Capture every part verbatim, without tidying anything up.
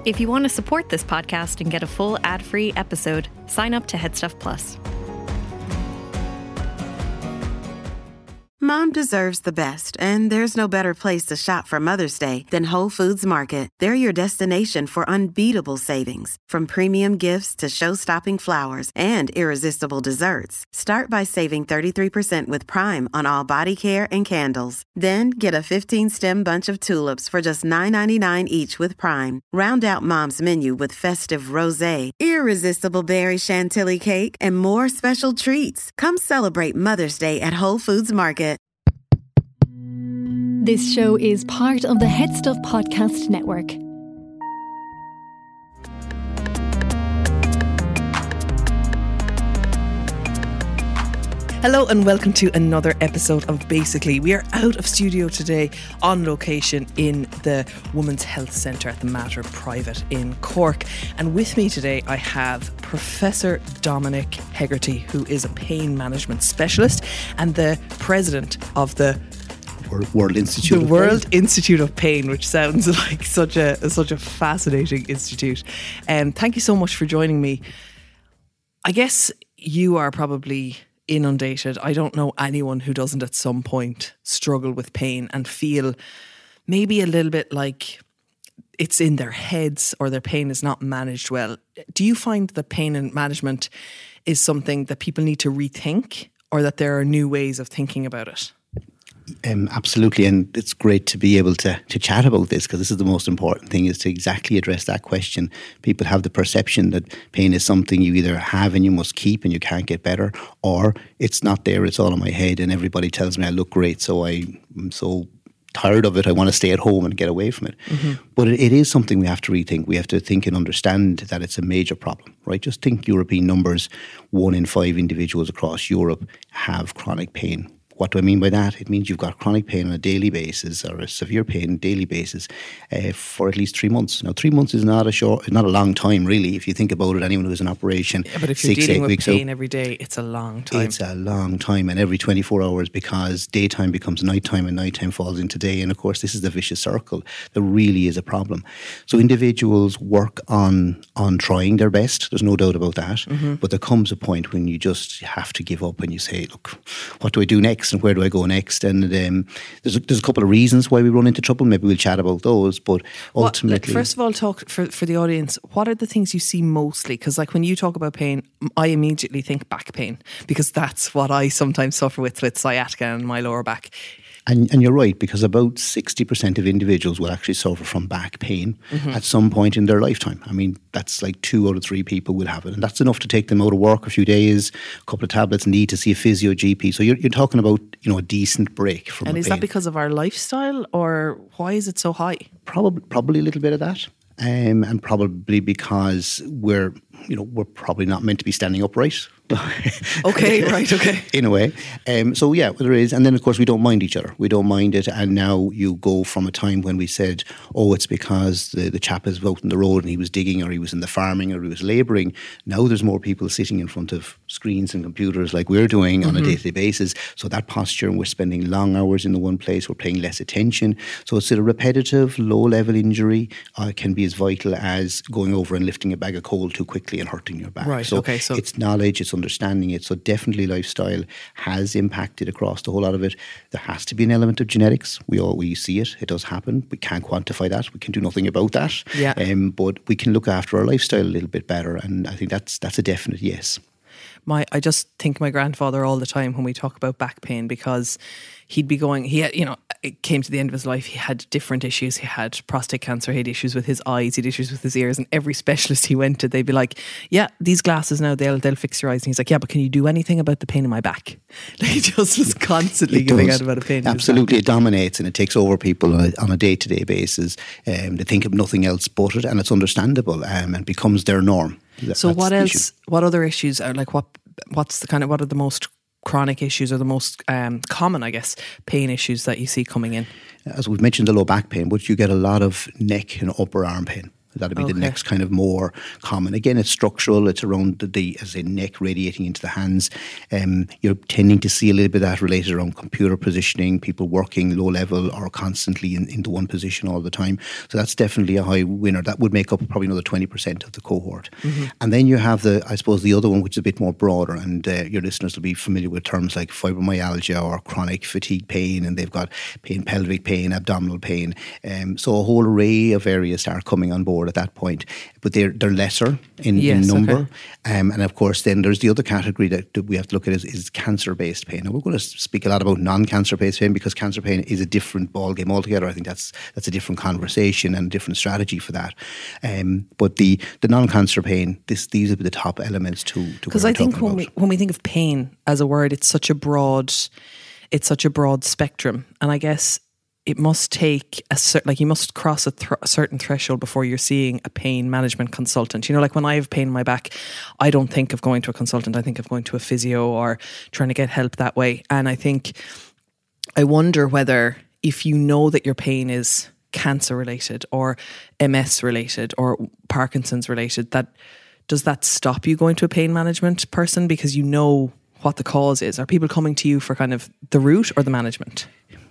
If you want to support this podcast and get a full ad-free episode, sign up to Headstuff Plus. Mom deserves the best, and there's no better place to shop for Mother's Day than Whole Foods Market. They're your destination for unbeatable savings, from premium gifts to show-stopping flowers and irresistible desserts. Start by saving thirty-three percent with Prime on all body care and candles. Then get a fifteen-stem bunch of tulips for just nine ninety-nine each with Prime. Round out Mom's menu with festive rosé, irresistible berry chantilly cake, and more special treats. Come celebrate Mother's Day at Whole Foods Market. This show is part of the Headstuff Podcast Network. Hello and welcome to another episode of Basically. We are out of studio today on location in the Women's Health Centre at the Mater Private in Cork. And with me today I have Professor Dominic Hegarty, who is a pain management specialist and the president of the World Institute the of World Pain. Institute of Pain, which sounds like such a such a fascinating institute. And um, thank you so much for joining me. I guess you are probably inundated. I don't know anyone who doesn't at some point struggle with pain and feel maybe a little bit like it's in their heads or their pain is not managed well. Do you find that pain and management is something that people need to rethink, or that there are new ways of thinking about it? Um, absolutely, and it's great to be able to to chat about this, because this is the most important thing, is to exactly address that question. People have the perception that pain is something you either have and you must keep and you can't get better, or it's not there, it's all in my head and everybody tells me I look great, so I, I'm so tired of it, I want to stay at home and get away from it. Mm-hmm. But it, it is something we have to rethink. We have to think and understand that it's a major problem, right? Just think European numbers, one in five individuals across Europe have chronic pain. What do I mean by that? It means you've got chronic pain on a daily basis, or a severe pain on a daily basis, uh, for at least three months. Now, three months is not a short, not a long time, really. If you think about it, anyone who's in operation, yeah, but if you're six, dealing eight with weeks pain out, every day, it's a long time. It's a long time, and every twenty-four hours, because daytime becomes nighttime and nighttime falls into day. And of course, this is the vicious circle. There really is a problem. So individuals work on on trying their best. There's no doubt about that. Mm-hmm. But there comes a point when you just have to give up and you say, look, what do I do next and where do I go next? And um, there's, a, there's a couple of reasons why we run into trouble. Maybe we'll chat about those. But ultimately, what, like, first of all, talk for, for the audience. What are the things you see mostly? Because like when you talk about pain, I immediately think back pain, because that's what I sometimes suffer with, with sciatica and my lower back. And, and you're right, because about sixty percent of individuals will actually suffer from back pain mm-hmm. at some point in their lifetime. I mean, that's like two out of three people will have it. And that's enough to take them out of work a few days, a couple of tablets, need to see a physio G P. So you're, you're talking about, you know, a decent break from And is pain. that because of our lifestyle, or why is it so high? Probably, probably a little bit of that. Um, and probably because we're, you know, we're probably not meant to be standing upright. Okay, right, okay. In a way. Um, so yeah, there is. And then of course we don't mind each other. We don't mind it. And now you go from a time when we said, oh, it's because the, the chap is out on the road and he was digging, or he was in the farming, or he was labouring. Now there's more people sitting in front of screens and computers like we're doing mm-hmm. on a day-to-day basis. So that posture, and we're spending long hours in the one place, we're paying less attention. So it's a repetitive, low-level injury uh, can be as vital as going over and lifting a bag of coal too quickly and hurting your back. Right, so, okay, so it's knowledge, it's understanding it. So definitely lifestyle has impacted across the whole lot of it. There has to be an element of genetics. We all we see it. It does happen. We can't quantify that. We can do nothing about that. Yeah. Um, but we can look after our lifestyle a little bit better. And I think that's that's a definite yes. My, I just think my grandfather all the time when we talk about back pain, because he'd be going, he had, you know, it came to the end of his life, he had different issues. He had prostate cancer, he had issues with his eyes, he had issues with his ears, and every specialist he went to, they'd be like, yeah, these glasses now, they'll they'll fix your eyes. And he's like, yeah, but can you do anything about the pain in my back? Like, he just was constantly it giving does. out about a pain. Absolutely, it dominates and it takes over people on a, on a day-to-day basis. Um, they think of nothing else but it, and it's understandable, um, and becomes their norm. That, so what else, issue. what other issues are like, what what's the kind of, what are the most chronic issues, or the most um, common, I guess, pain issues that you see coming in? As we've mentioned, the low back pain, but you get a lot of neck and upper arm pain. That'd be Okay. the next kind of more common. Again, it's structural. It's around the, the as a neck radiating into the hands. Um, you're tending to see a little bit of that related around computer positioning, people working low level or constantly in, into one position all the time. So that's definitely a high winner. That would make up probably another twenty percent of the cohort. Mm-hmm. And then you have the, I suppose, the other one, which is a bit more broader, and uh, your listeners will be familiar with terms like fibromyalgia or chronic fatigue pain, and they've got pain, pelvic pain, abdominal pain. Um, so a whole array of areas start coming on board at that point, but they're they're lesser in, Yes, in number. okay. Um, and of course, then there's the other category that, that we have to look at is, is cancer-based pain. Now we're going to speak a lot about non-cancer-based pain because cancer pain is a different ballgame altogether. I think that's that's a different conversation and a different strategy for that. Um, but the the non-cancer pain, this these are the top elements to to Because I think when we when we think of pain as a word, it's such a broad, it's such a broad spectrum, and I guess it must take a certain, like you must cross a, th- a certain threshold before you're seeing a pain management consultant. You know, like when I have pain in my back, I don't think of going to a consultant. I think of going to a physio or trying to get help that way. And I think, I wonder whether if you know that your pain is cancer related or M S related or Parkinson's related, that does that stop you going to a pain management person because you know what the cause is? Are people coming to you for kind of the root or the management?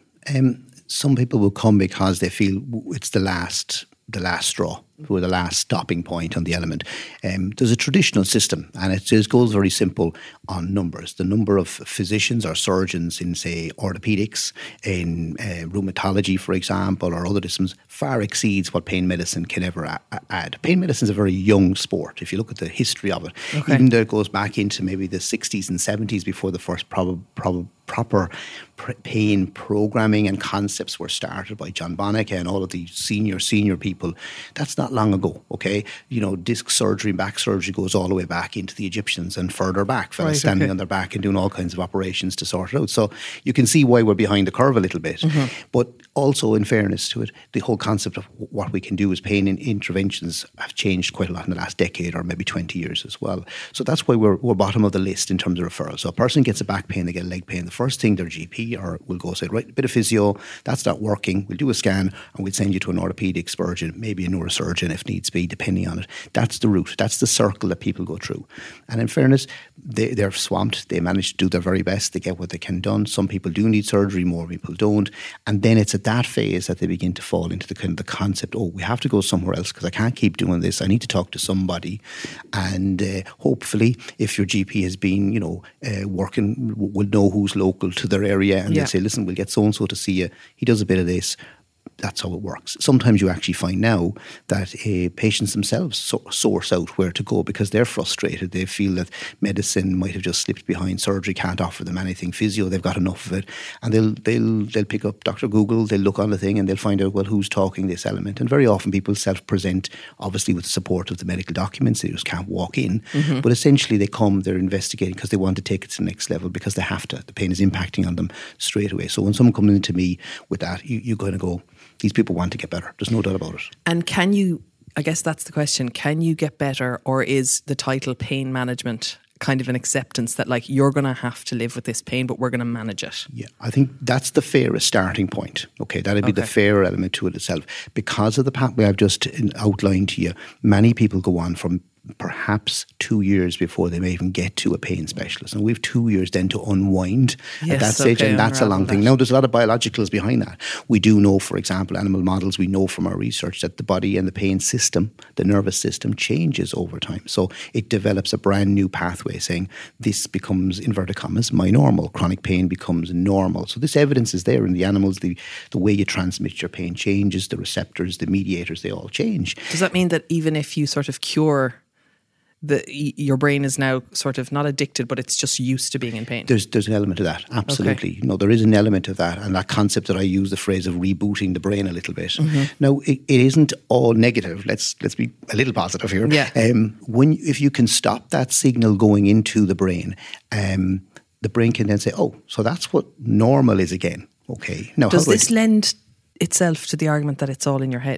Um, some people will come because they feel it's the last the last straw, or the last stopping point on the element. Um, there's a traditional system, and it just goes very simple on numbers. The number of physicians or surgeons in, say, orthopedics, in uh, rheumatology, for example, or other disciplines, far exceeds what pain medicine can ever a- add. Pain medicine is a very young sport. If you look at the history of it, Okay. even though it goes back into maybe the sixties and seventies before the first prob- prob- proper pr- pain programming and concepts were started by John Bonica and all of the senior, senior people. That's not long ago, okay? You know, disc surgery and back surgery goes all the way back into the Egyptians and further back, fellas Right, standing okay. on their back and doing all kinds of operations to sort it out. So you can see why we're behind the curve a little bit. Mm-hmm. But also, in fairness to it, the whole concept of what we can do as pain in interventions have changed quite a lot in the last decade or maybe twenty years as well. So that's why we're, we're bottom of the list in terms of referrals. So a person gets a back pain, they get a leg pain, the first thing their G P or will go say, right, a bit of physio, that's not working, we'll do a scan and we'll send you to an orthopedic surgeon, maybe a neurosurgeon if needs be, depending on it. That's the route, that's the circle that people go through. And in fairness, they, they're swamped, they manage to do their very best, they get what they can done. Some people do need surgery, more people don't. And then it's at that phase that they begin to fall into the kind of the concept, oh, we have to go somewhere else because I can't keep doing this, I need to talk to somebody. And uh, hopefully, if your G P has been, you know, uh, working, will know who's local to their area, and Yeah. they'll say, listen, we'll get so-and-so to see you, he does a bit of this. That's how it works. Sometimes you actually find now that uh, patients themselves so- source out where to go because they're frustrated. They feel that medicine might have just slipped behind. Surgery can't offer them anything. Physio, they've got enough of it, and they'll they'll they'll pick up Doctor Google. They'll look on the thing and they'll find out, well, who's talking this element. And very often people self-present, obviously with the support of the medical documents. They just can't walk in, mm-hmm. but essentially they come. They're investigating because they want to take it to the next level because they have to. The pain is impacting on them straight away. So when someone comes into me with that, you, you're going to go, these people want to get better. There's no doubt about it. And can you, I guess that's the question, can you get better, or is the title pain management kind of an acceptance that like you're going to have to live with this pain but we're going to manage it? Yeah, I think that's the fairest starting point. Okay, that'd be Okay. the fair element to it itself. Because of the pathway I've just outlined to you, many people go on from perhaps two years before they may even get to a pain specialist. And we have two years then to unwind Yes, at that stage, okay, and that's a long unravel thing. that. Now, there's a lot of biologicals behind that. We do know, for example, animal models, we know from our research that the body and the pain system, the nervous system, changes over time. So it develops a brand new pathway saying this becomes, inverted commas, my normal. Chronic pain becomes normal. So this evidence is there in the animals. The, the way you transmit your pain changes, the receptors, the mediators, they all change. Does that mean that even if you sort of cure the your brain is now sort of not addicted, but it's just used to being in pain? There's there's an element of that, absolutely. No, there is an element of that, and that concept that I use the phrase of rebooting the brain a little bit. Mm-hmm. Now, it, it isn't all negative. Let's let's be a little positive here. Yeah. Um, when if you can stop that signal going into the brain, um, the brain can then say, "Oh, so that's what normal is again." Okay. Now, Does how do I this lend itself to the argument that it's all in your head?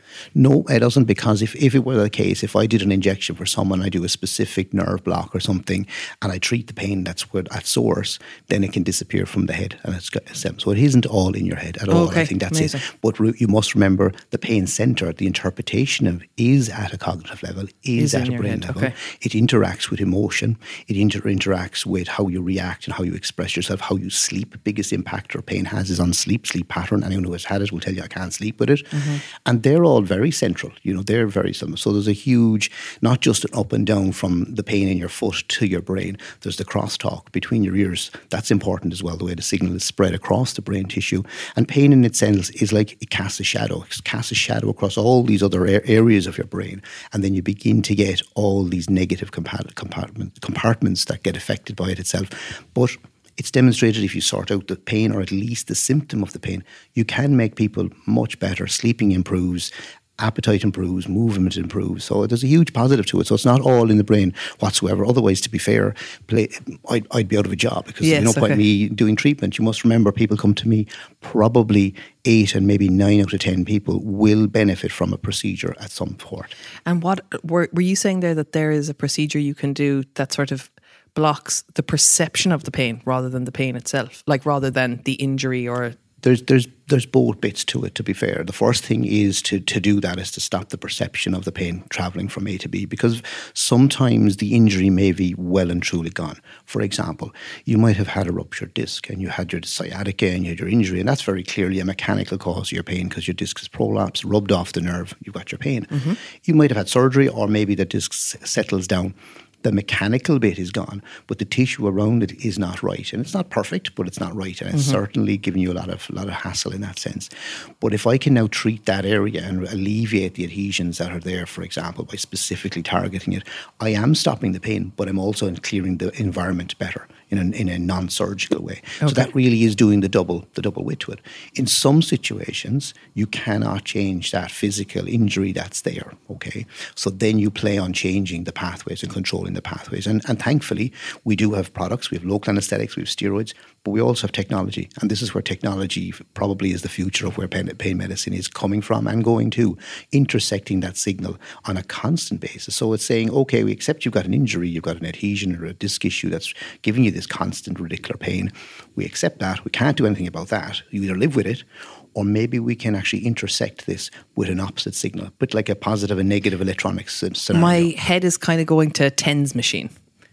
No, it doesn't, because if, if it were the case, if I did an injection for someone, I do a specific nerve block or something, and I treat the pain that's where, at source, then it can disappear from the head. And it's got, so it isn't all in your head at all. Okay, I think that's amazing. it. But re- you must remember the pain center, the interpretation of is at a cognitive level, is, Is in at a your brain head, level. okay. It interacts with emotion. It inter- interacts with how you react and how you express yourself, how you sleep. Biggest impact or pain has is on sleep, sleep pattern. Anyone who has had it will tell you I can't sleep with it. Mm-hmm. And they're all very central. You know, they're very similar. So there's a huge, not just an up and down from the pain in your foot to your brain. There's the crosstalk between your ears. That's important as well, the way the signal is spread across the brain tissue. And pain in itself is like it casts a shadow. It casts a shadow across all these other areas of your brain. And then you begin to get all these negative compa- compartment, compartments that get affected by it itself. But it's demonstrated if you sort out the pain, or at least the symptom of the pain, you can make people much better. Sleeping improves, appetite improves, movement improves. So there's a huge positive to it. So it's not all in the brain whatsoever. Otherwise, to be fair, play, I'd, I'd be out of a job, because Yes, there's no point okay. me doing treatment. You must remember, people come to me, probably eight and maybe nine out of ten people will benefit from a procedure at some point. And what were, were you saying there, that there is a procedure you can do that sort of blocks the perception of the pain rather than the pain itself, like rather than the injury or... There's there's there's both bits to it, to be fair. The first thing is to, to do that is to stop the perception of the pain travelling from A to B, because sometimes the injury may be well and truly gone. For example, you might have had a ruptured disc and you had your sciatica and you had your injury, and that's very clearly a mechanical cause of your pain, because your disc is prolapsed, rubbed off the nerve, you've got your pain. Mm-hmm. You might have had surgery, or maybe the disc s- settles down. The mechanical bit is gone, but the tissue around it is not right. And it's not perfect, but it's not right. And it's mm-hmm. certainly giving you a lot of lot of hassle in that sense. But if I can now treat that area and alleviate the adhesions that are there, for example, by specifically targeting it, I am stopping the pain, but I'm also clearing the environment better in a, in a non-surgical way. Okay. So that really is doing the double the double weight to it. In some situations, you cannot change that physical injury that's there, okay? So then you play on changing the pathways and controlling the pathways. And, and thankfully, we do have products. We have local anesthetics, we have steroids, but we also have technology. And this is where technology probably is the future of where pain, pain medicine is coming from and going to, intersecting that signal on a constant basis. So it's saying, okay, we accept you've got an injury, you've got an adhesion or a disc issue that's giving you this constant radicular pain. We accept that. We can't do anything about that. You either live with it, or maybe we can actually intersect this with an opposite signal, a bit like a positive and negative electronics scenario. My head is kind of going to TENS machine.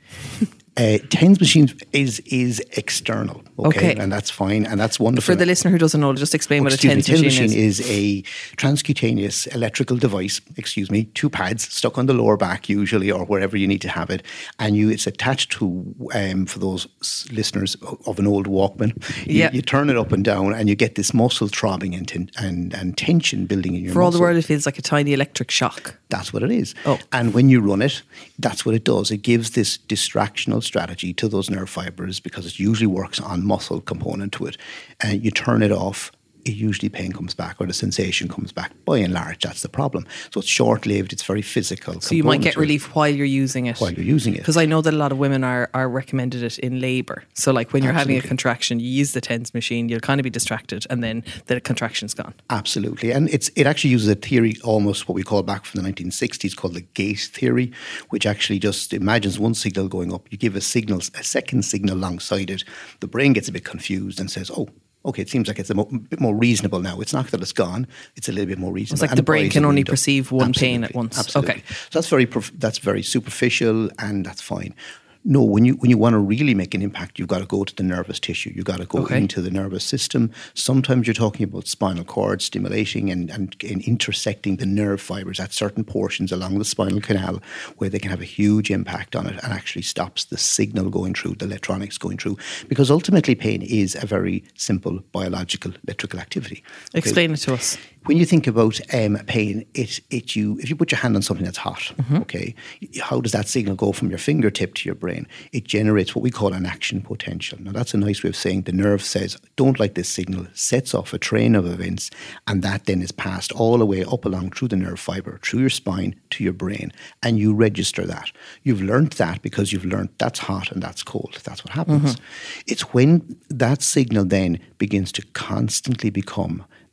Uh, TENS machines is is external, okay? Okay. And that's fine, and that's wonderful. For the listener who doesn't know, just explain Oh, what a excuse me, TENS machine, machine is. is a transcutaneous electrical device, excuse me, two pads stuck on the lower back usually, or wherever you need to have it, and you it's attached to, um, for those s- listeners of an old Walkman, you, Yeah. you turn it up and down and you get this muscle throbbing and, ten- and, and tension building in your For all muscle. the world, it feels like a tiny electric shock. That's what it is. Oh. And when you run it, that's what it does. It gives this distractional strategy to those nerve fibers, because it usually works on muscle component to it. And you turn it off, it usually pain comes back, or the sensation comes back. By and large, that's the problem. So it's short-lived, it's very physical. So you might get component to it relief while you're using it. while you're using it. Because I know that a lot of women are, are recommended it in labour. So like when you're having a Absolutely. contraction, you use the TENS machine, you'll kind of be distracted, and then the contraction's gone. Absolutely. And it's it actually uses a theory, almost what we call back from the nineteen sixties, called the gate theory, which actually just imagines one signal going up. You give a signal, a second signal alongside it. The brain gets a bit confused and says, oh, okay, it seems like it's a mo- bit more reasonable now. It's not that it's gone; it's a little bit more reasonable. It's like And the brain bodies can are only really perceive done. one pain at Absolutely, once. Absolutely. Okay. So that's very prof- that's very superficial, and that's fine. No, when you when you want to really make an impact, you've got to go to the nervous tissue. You've got to go Okay. into the nervous system. Sometimes you're talking about spinal cord stimulating and, and, and intersecting the nerve fibers at certain portions along the spinal canal, where they can have a huge impact on it and actually stops the signal going through, the electronics going through. Because ultimately, pain is a very simple biological electrical activity. Okay? Explain it to us. When you think about um, pain, it it you if you put your hand on something that's hot, Mm-hmm. okay, how does that signal go from your fingertip to your brain? It generates what we call an action potential. Now that's a nice way of saying the nerve says, don't like this signal, sets off a train of events, and that then is passed all the way up along through the nerve fiber, through your spine to your brain, and you register that. You've learned that because you've learned that's hot and that's cold. That's what happens. Mm-hmm. It's when that signal then begins to constantly become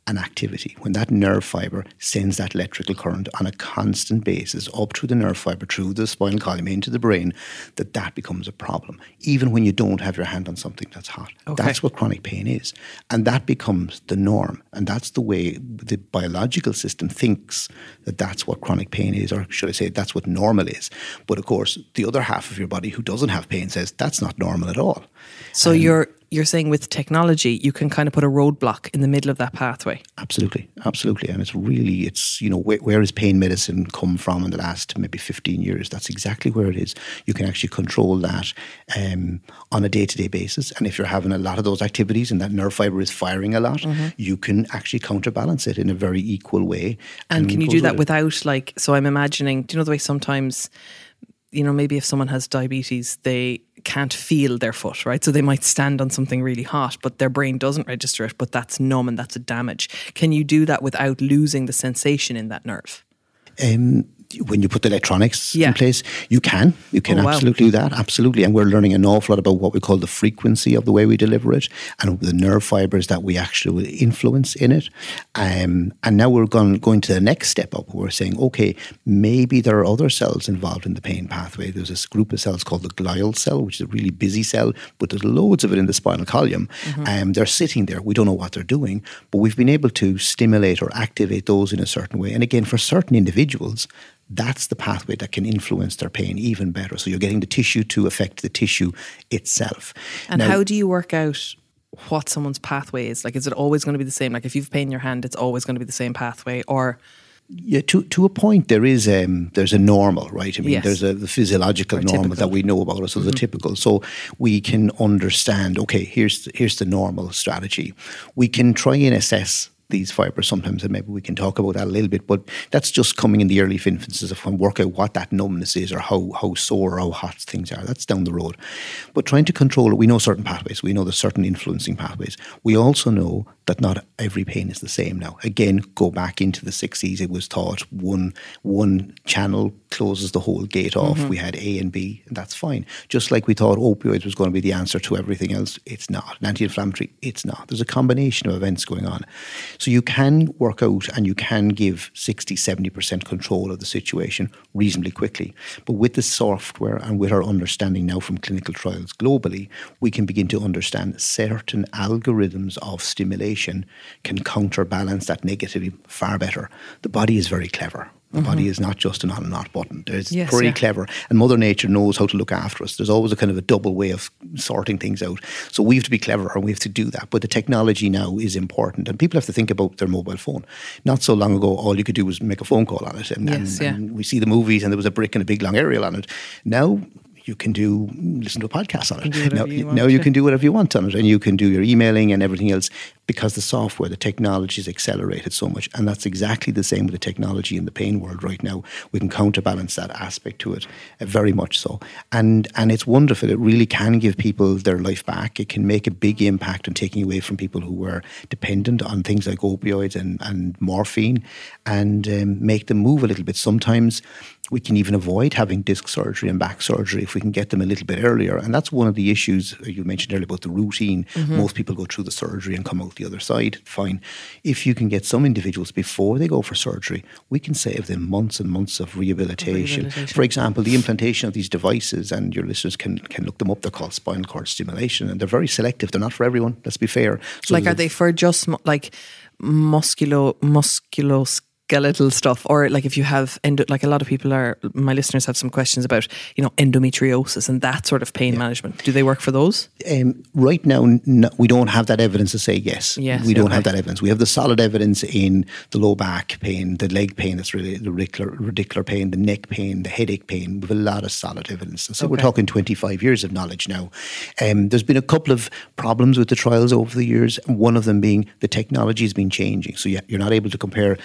an activity, when that nerve fibre sends that electrical current on a constant basis up through the nerve fibre, through the spinal column into the brain, that that becomes a problem. Even when you don't have your hand on something that's hot. Okay. That's what chronic pain is. And that becomes the norm. And that's the way the biological system thinks that that's what chronic pain is, or should I say that's what normal is. But of course, the other half of your body who doesn't have pain says that's not normal at all. So um, you're you're saying with technology, you can kind of put a roadblock in the middle of that pathway. Absolutely, absolutely. And it's really, it's, you know, where, where has pain medicine come from in the last maybe fifteen years? That's exactly where it is. You can actually control that um, on a day-to-day basis. And if you're having a lot of those activities and that nerve fibre is firing a lot, mm-hmm. you can actually counterbalance it in a very equal way. And, and can you do that it. without, like, so I'm imagining, do you know the way sometimes, you know, maybe if someone has diabetes, they can't feel their foot, right? So they might stand on something really hot, but their brain doesn't register it, but that's numb and that's a damage. Can you do that without losing the sensation in that nerve? Um, when you put the electronics yeah. in place, you can. You can oh, wow. absolutely do that. Absolutely. And we're learning an awful lot about what we call the frequency of the way we deliver it and the nerve fibres that we actually will influence in it. Um, and now we're going, going to the next step up. We're saying, okay, maybe there are other cells involved in the pain pathway. There's this group of cells called the glial cell, which is a really busy cell, but there's loads of it in the spinal column. Mm-hmm. Um, they're sitting there. We don't know what they're doing, but we've been able to stimulate or activate those in a certain way. And again, for certain individuals, that's the pathway that can influence their pain even better. So you're getting the tissue to affect the tissue itself. And now, how do you work out what someone's pathway is? Like, is it always going to be the same? Like, if you've pain in your hand, it's always going to be the same pathway, or... Yeah, to to a point, there is um, there's a normal, right? I mean, yes. there's a the physiological or normal typical. that we know about, so mm-hmm. the typical. So we can understand, okay, here's here's the normal strategy. We can try and assess these fibres sometimes, and maybe we can talk about that a little bit, but that's just coming in the early infancies of when work out what that numbness is or how, how sore or how hot things are. That's down the road. But trying to control it, we know certain pathways. We know there's certain influencing pathways. We also know that not every pain is the same now. Again, go back into the sixties, it was thought one one channel closes the whole gate off. Mm-hmm. We had A and B, and that's fine. Just like we thought opioids was going to be the answer to everything else, it's not. An anti-inflammatory, it's not. There's a combination of events going on. So you can work out and you can give sixty, seventy percent control of the situation reasonably quickly. But with the software and with our understanding now from clinical trials globally, we can begin to understand certain algorithms of stimulation can counterbalance that negatively far better. The body is very clever. The mm-hmm. body is not just an on and off button. It's yes, pretty yeah. clever. And Mother Nature knows how to look after us. There's always a kind of a double way of sorting things out. So we have to be clever and we have to do that. But the technology now is important. And people have to think about their mobile phone. Not so long ago, all you could do was make a phone call on it. And, yes, and, yeah. and we see the movies and there was a brick and a big long aerial on it. Now you can do listen to a podcast on it. Now you, you, now you can do whatever you want on it, and you can do your emailing and everything else because the software, the technology is accelerated so much. And that's exactly the same with the technology in the pain world right now. We can counterbalance that aspect to it, uh, very much so. And and it's wonderful. It really can give people their life back. It can make a big impact on taking away from people who were dependent on things like opioids and, and morphine, and um, make them move a little bit. Sometimes we can even avoid having disc surgery and back surgery if we can get them a little bit earlier. And that's one of the issues you mentioned earlier about the routine. Mm-hmm. Most people go through the surgery and come out the other side, fine. If you can get some individuals before they go for surgery, we can save them months and months of rehabilitation. rehabilitation. For example, the implantation of these devices, and your listeners can, can look them up, they're called spinal cord stimulation, and they're very selective. They're not for everyone, let's be fair. So like, are they for just like musculo, musculoskeletal skeletal stuff, or like if you have endo, like a lot of people are, my listeners have some questions about, you know, endometriosis and that sort of pain yeah. management. Do they work for those? Um, right now, no, we don't have that evidence to say yes. yes we don't okay. have that evidence. We have the solid evidence in the low back pain, the leg pain that's really the radicular, radicular pain, the neck pain, the headache pain. We have a lot of solid evidence. So okay. we're talking twenty-five years of knowledge now. Um, there's been a couple of problems with the trials over the years, one of them being the technology has been changing. So you're not able to compare like with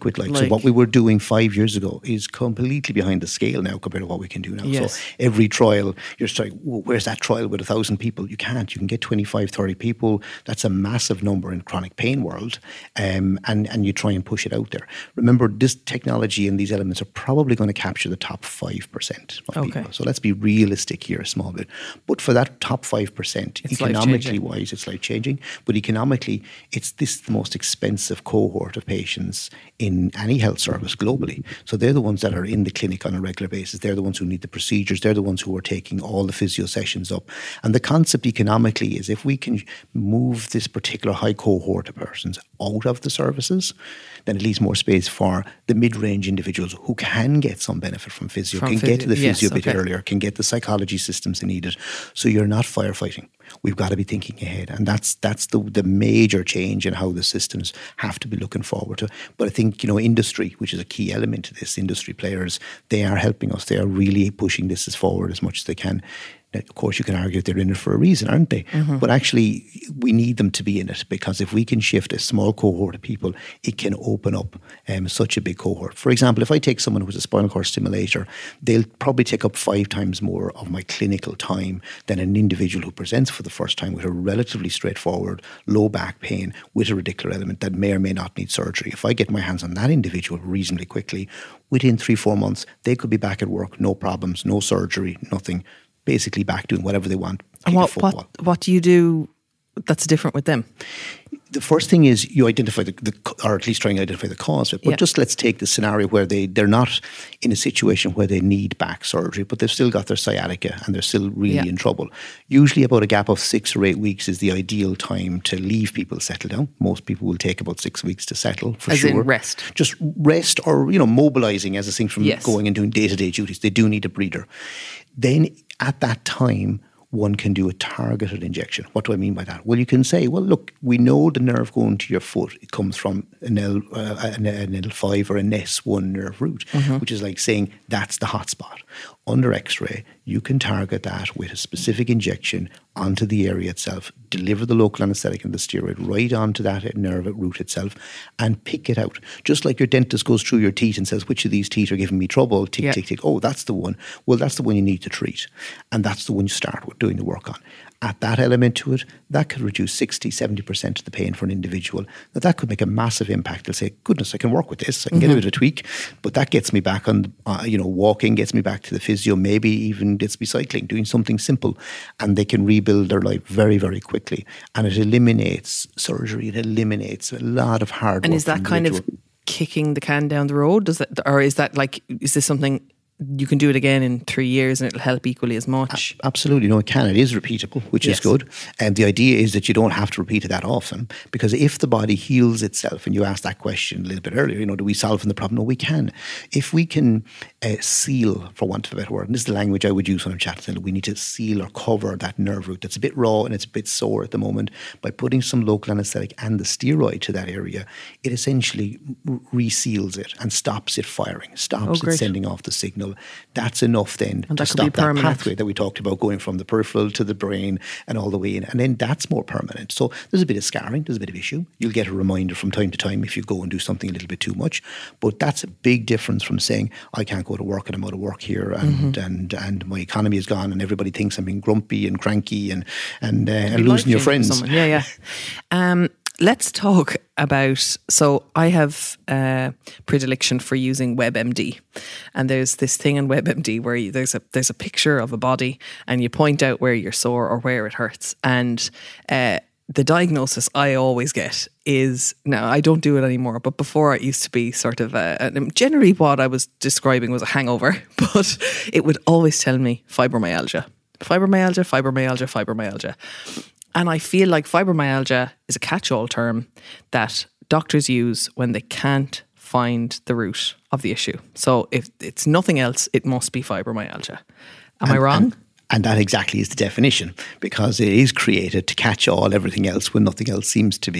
with. Like, Like- so what we were doing five years ago is completely behind the scale now compared to what we can do now. Yes. So every trial, you're saying, well, where's that trial with a thousand people? You can't. You can get twenty-five, thirty people. That's a massive number in chronic pain world. Um, and, and you try and push it out there. Remember, this technology and these elements are probably going to capture the top five percent of Okay. people. So let's be realistic here a small bit. But for that top five percent, It's economically life-changing. wise, it's life changing. But economically, it's this the most expensive cohort of patients in any health service globally. So they're the ones that are in the clinic on a regular basis. They're the ones who need the procedures. They're the ones who are taking all the physio sessions up. And the concept economically is if we can move this particular high cohort of persons out of the services, then it leaves more space for the mid-range individuals who can get some benefit from physio, From can get to the physio, physio yes, a bit okay. earlier, can get the psychology systems they needed. So you're not firefighting. We've got to be thinking ahead. And that's that's the, the major change in how the systems have to be looking forward to. But I think, you know, industry, which is a key element to this, industry players, they are helping us. They are really pushing this as forward as much as they can. Now, of course, you can argue that they're in it for a reason, aren't they? Mm-hmm. But actually, we need them to be in it, because if we can shift a small cohort of people, it can open up um, such a big cohort. For example, if I take someone who's a spinal cord stimulator, they'll probably take up five times more of my clinical time than an individual who presents for the first time with a relatively straightforward low back pain with a radicular element that may or may not need surgery. If I get my hands on that individual reasonably quickly, within three, four months, they could be back at work, no problems, no surgery, nothing. Basically back doing whatever they want. And kick a what, football. what, what do you do that's different with them? The first thing is you identify the, the or at least trying to identify the cause of it. But Yeah. just let's take the scenario where they, they're not in a situation where they need back surgery, but they've still got their sciatica and they're still really Yeah. in trouble. Usually about a gap of six or eight weeks is the ideal time to leave people settle down. Most people will take about six weeks to settle, for As sure. in rest. Just rest, or, you know, mobilizing as a thing from Yes. going and doing day-to-day duties. They do need a breather. Then at that time, one can do a targeted injection. What do I mean by that? Well, you can say, well, look, we know the nerve going to your foot, it comes from an L, uh, an, an L five or an S one nerve root, Mm-hmm. which is like saying that's the hot spot. Under X-ray, you can target that with a specific injection onto the area itself, deliver the local anesthetic and the steroid right onto that nerve root itself, and pick it out. Just like your dentist goes through your teeth and says, which of these teeth are giving me trouble? Tick, Yeah. tick, tick. Oh, that's the one. Well, that's the one you need to treat. And that's the one you start with doing the work on. Add that element to it, that could reduce sixty, seventy percent of the pain for an individual. Now, that could make a massive impact. They'll say, goodness, I can work with this. I can get a bit of a tweak, but that gets me back on, uh, you know, walking, gets me back to the physio, maybe even gets me cycling, doing something simple. And they can rebuild their life very, very quickly. And it eliminates surgery. It eliminates a lot of hard And work is that from the kind of individual. kicking the can down the road? Does that, or is that like, is this something you can do it again in three years and it'll help equally as much? Absolutely. No, it can. It is repeatable, which Yes. is good. And the idea is that you don't have to repeat it that often, because if the body heals itself, and you asked that question a little bit earlier, you know, do we solve the problem? No, we can. If we can uh, seal, for want of a better word, and this is the language I would use when I'm chatting, we need to seal or cover that nerve root that's a bit raw and it's a bit sore at the moment by putting some local anesthetic and the steroid to that area. It essentially r- reseals it and stops it firing, stops Oh, it great. sending off the signal. That's enough then And to that could be stop that permanent. pathway that we talked about, going from the peripheral to the brain and all the way in. And then that's more permanent. So there's a bit of scarring, there's a bit of issue. You'll get a reminder from time to time if you go and do something a little bit too much. But that's a big difference from saying, I can't go to work and I'm out of work here and Mm-hmm. and, and my economy is gone and everybody thinks I'm being grumpy and cranky and, and, uh, and Be losing your life-changing for friends. someone. Yeah, yeah. Um, let's talk about, so I have a predilection for using WebMD, and there's this thing in WebMD where you, there's a there's a picture of a body and you point out where you're sore or where it hurts, and uh, the diagnosis I always get is, now I don't do it anymore, but before it used to be sort of a, and generally what I was describing was a hangover, but it would always tell me fibromyalgia, fibromyalgia, fibromyalgia, fibromyalgia. And I feel like fibromyalgia is a catch-all term that doctors use when they can't find the root of the issue. So if it's nothing else, it must be fibromyalgia. Am I And- wrong? And, and that exactly is the definition, because it is created to catch all everything else when nothing else seems to be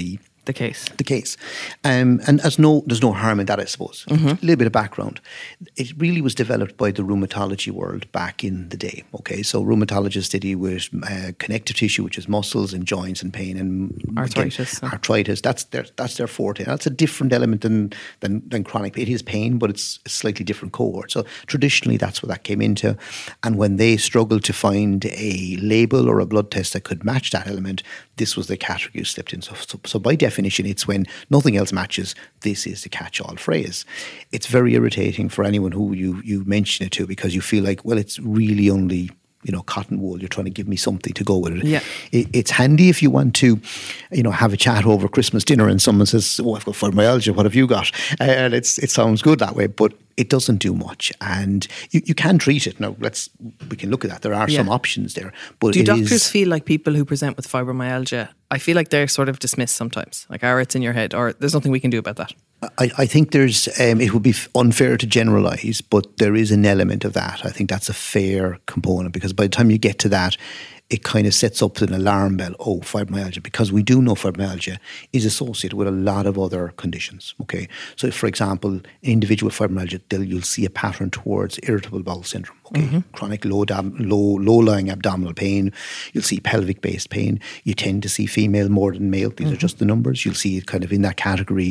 the case. The case. Um, and as no, there's no harm in that, I suppose. Mm-hmm. A little bit of background. It really was developed by the rheumatology world back in the day. Okay, so rheumatologists study with uh, connective tissue, which is muscles and joints and pain and arthritis. Again, arthritis. That's their that's their forte. That's a different element than than, than chronic pain. It is pain, but it's a slightly different cohort. So traditionally, that's what that came into. And when they struggled to find a label or a blood test that could match that element, this was the category you slipped in. So, so, so by definition, it's when nothing else matches, this is the catch-all phrase. It's very irritating for anyone who you, you mention it to, because you feel like, well, it's really only, you know, cotton wool. You're trying to give me something to go with it. Yeah. it. It's handy if you want to, you know, have a chat over Christmas dinner and someone says, oh, I've got fibromyalgia, what have you got? And it's it sounds good that way, but it doesn't do much. And you, you can treat it. Now, let's we can look at that. There are yeah. some options there. But do it doctors is, feel like people who present with fibromyalgia, I feel like they're sort of dismissed sometimes, like, oh, it's in your head, or there's nothing we can do about that? I, I think there's, um, it would be unfair to generalise, but there is an element of that. I think that's a fair component, because by the time you get to that, it kind of sets up an alarm bell. Oh, fibromyalgia, because we do know fibromyalgia is associated with a lot of other conditions. Okay, so if, for example, individual fibromyalgia, you'll see a pattern towards irritable bowel syndrome. Okay, mm-hmm. chronic low, low, low-lying abdominal pain. You'll see pelvic-based pain. You tend to see female more than male. These mm-hmm. are just the numbers. You'll see it kind of in that category,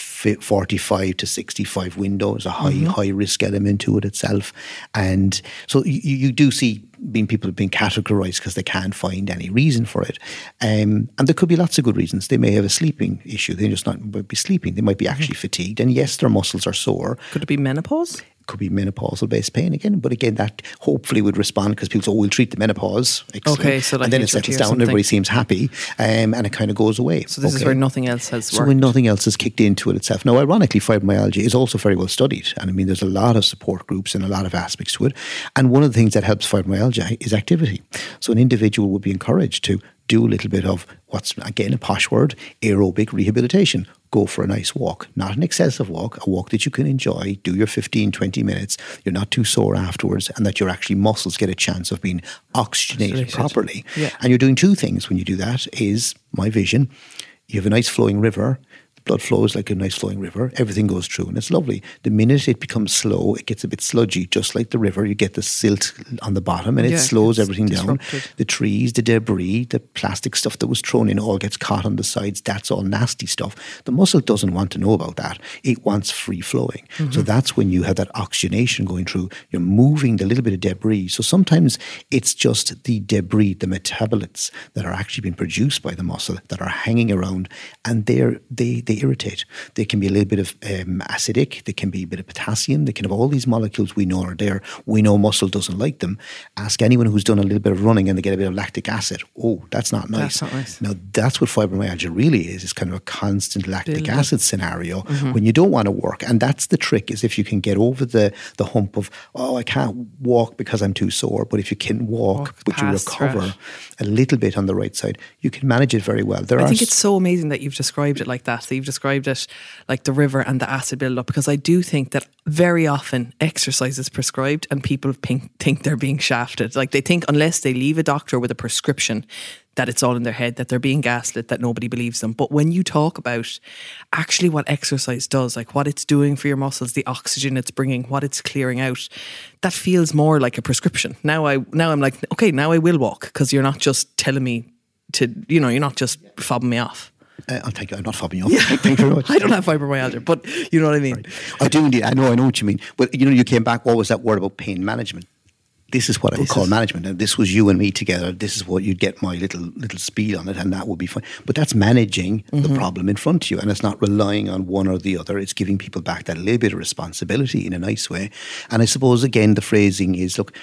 forty-five to sixty-five window. There's a high mm-hmm. high risk element to it itself, and so you, you do see being people have been categorised because they can't find any reason for it, um, and there could be lots of good reasons. They may have a sleeping issue. They just not be sleeping. They might be actually mm-hmm. fatigued, and yes, their muscles are sore. Could it be menopause? Could be menopausal based pain again, but again that hopefully would respond, because people say, oh, we'll treat the menopause. Excellent. Okay, so like and then it settles down, everybody seems happy, um, and it kind of goes away. So this okay. is where nothing else has so worked. So when nothing else has kicked into it itself. Now, ironically, fibromyalgia is also very well studied, and I mean there's a lot of support groups and a lot of aspects to it, and one of the things that helps fibromyalgia is activity. So an individual would be encouraged to do a little bit of what's, again, a posh word, aerobic rehabilitation. Go for a nice walk, not an excessive walk, a walk that you can enjoy, do your fifteen, twenty minutes, you're not too sore afterwards, and that your actually muscles get a chance of being oxygenated properly. Yeah. And you're doing two things when you do that, is my vision. You have a nice flowing river. Blood flows like a nice flowing river. Everything goes through and it's lovely. The minute it becomes slow, it gets a bit sludgy, just like the river. You get the silt on the bottom and it yeah, slows everything disrupted. down. The trees, the debris, the plastic stuff that was thrown in all gets caught on the sides. That's all nasty stuff. The muscle doesn't want to know about that. It wants free flowing. Mm-hmm. So that's when you have that oxygenation going through. You're moving the little bit of debris. So sometimes it's just the debris, the metabolites that are actually being produced by the muscle that are hanging around, and they're, they they irritate. They can be a little bit of um, acidic, they can be a bit of potassium, they can have all these molecules we know are there. We know muscle doesn't like them. Ask anyone who's done a little bit of running and they get a bit of lactic acid. Oh, that's not nice. That's not nice. Now, that's what fibromyalgia really is. It's kind of a constant lactic Building. acid scenario mm-hmm. when you don't want to work. And that's the trick, is if you can get over the, the hump of, oh, I can't walk because I'm too sore. But if you can walk, walk but you recover threat. a little bit on the right side, you can manage it very well. There I are think it's so amazing that you've described it like that. So you've described it like the river and the acid build-up, because I do think that very often exercise is prescribed and people think, think they're being shafted. Like they think unless they leave a doctor with a prescription that it's all in their head, that they're being gaslit, that nobody believes them. But when you talk about actually what exercise does, like what it's doing for your muscles, the oxygen it's bringing, what it's clearing out, that feels more like a prescription. Now I now I'm like, okay, now I will walk, because you're not just telling me to, you know, you're not just fobbing me off. Uh, oh, thank you. I'm not fobbing you off. Yeah. Thank you very much. I don't have fibromyalgia, but you know what I mean. Right. I do indeed. I know. I know what you mean. But you know, you came back. What was that word about pain management? This is what I would this call is, management. And this was you and me together. This is what you'd get my little little speed on it, and that would be fine. But that's managing mm-hmm. the problem in front of you, and it's not relying on one or the other. It's giving people back that little bit of responsibility in a nice way. And I suppose, again, the phrasing is, look,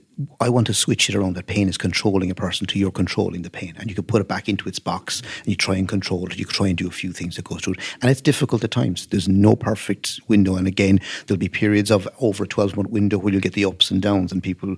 I want to switch it around that pain is controlling a person to you're controlling the pain. And you can put it back into its box and you try and control it. You try and do a few things that go through it. And it's difficult at times. There's no perfect window. And again, there'll be periods of over a twelve-month window where you'll get the ups and downs and people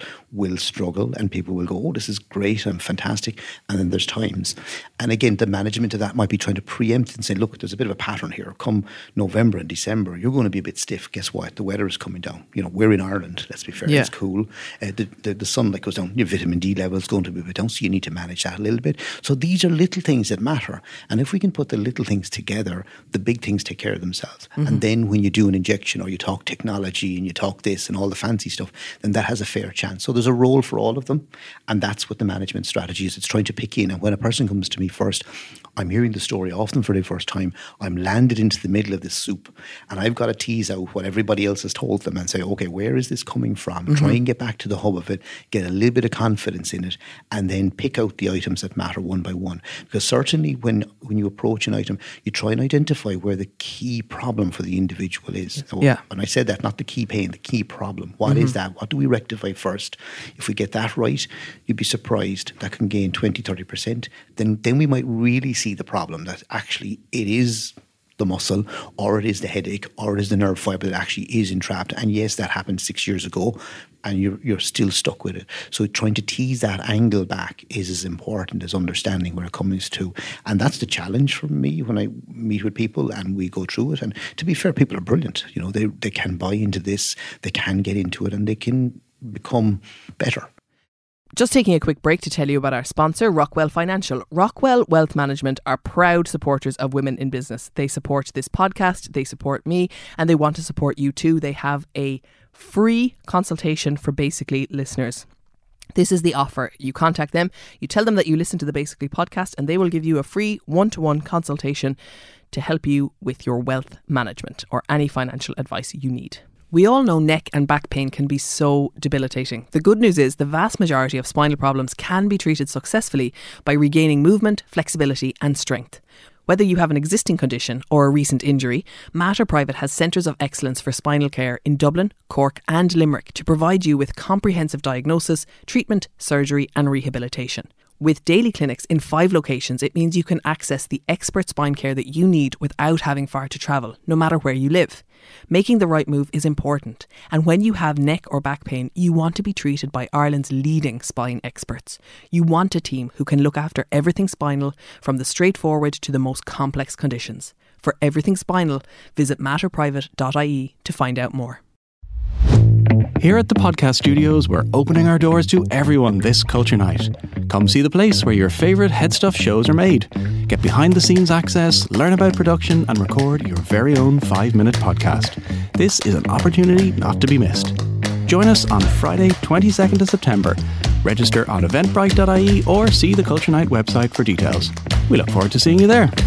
will struggle and people will go, oh, this is great and fantastic. And then there's times. And again, the management of that might be trying to preempt and say, look, there's a bit of a pattern here. Come November and December, you're going to be a bit stiff. Guess what? The weather is coming down. You know, we're in Ireland, let's be fair. Yeah. It's cool. Uh, the, the, the sunlight goes down. Your vitamin D level is going to be a bit down. So you need to manage that a little bit. So these are little things that matter. And if we can put the little things together, the big things take care of themselves. Mm-hmm. And then when you do an injection or you talk technology and you talk this and all the fancy stuff, then that has a fair chance. So there's a role for all of them. And that's what the management strategy is. It's trying to pick in. And when a person comes to me first, I'm hearing the story often for the first time. I'm landed into the middle of this soup and I've got to tease out what everybody else has told them and say, okay, where is this coming from? Mm-hmm. Try and get back to the hub of it, get a little bit of confidence in it, and then pick out the items that matter one by one. Because certainly when, when you approach an item, you try and identify where the key problem for the individual is. So yeah. when I said that, not the key pain, the key problem. What mm-hmm. is that? What do we rectify first? If we get that right, you'd be surprised. That can gain twenty, thirty percent. Then, then we might really see the problem that actually it is the muscle, or it is the headache, or it is the nerve fibre that actually is entrapped. And yes, that happened six years ago and you're you're still stuck with it. So trying to tease that angle back is as important as understanding where it comes to. And that's the challenge for me when I meet with people and we go through it. And to be fair, people are brilliant. You know, they, they can buy into this, they can get into it, and they can become better. Just taking a quick break to tell you about our sponsor, Rockwell Financial. Rockwell Wealth Management are proud supporters of women in business. They support this podcast, they support me, and they want to support you too. They have a free consultation for Basically listeners. This is the offer. You contact them, you tell them that you listen to the Basically podcast, and they will give you a free one-to-one consultation to help you with your wealth management or any financial advice you need. We all know neck and back pain can be so debilitating. The good news is the vast majority of spinal problems can be treated successfully by regaining movement, flexibility and strength. Whether you have an existing condition or a recent injury, Mater Private has centres of excellence for spinal care in Dublin, Cork and Limerick to provide you with comprehensive diagnosis, treatment, surgery and rehabilitation. With daily clinics in five locations, it means you can access the expert spine care that you need without having far to travel, no matter where you live. Making the right move is important, and when you have neck or back pain, you want to be treated by Ireland's leading spine experts. You want a team who can look after everything spinal, from the straightforward to the most complex conditions. For everything spinal, visit mater private dot I E to find out more. Here at the podcast studios, we're opening our doors to everyone this culture night. Come see the place where your favourite Head Stuff shows are made. Get behind the scenes access, learn about production and record your very own five minute podcast. This is an opportunity not to be missed. Join us on Friday, twenty-second of September. Register on eventbrite dot I E or see the Culture Night website for details. We look forward to seeing you there.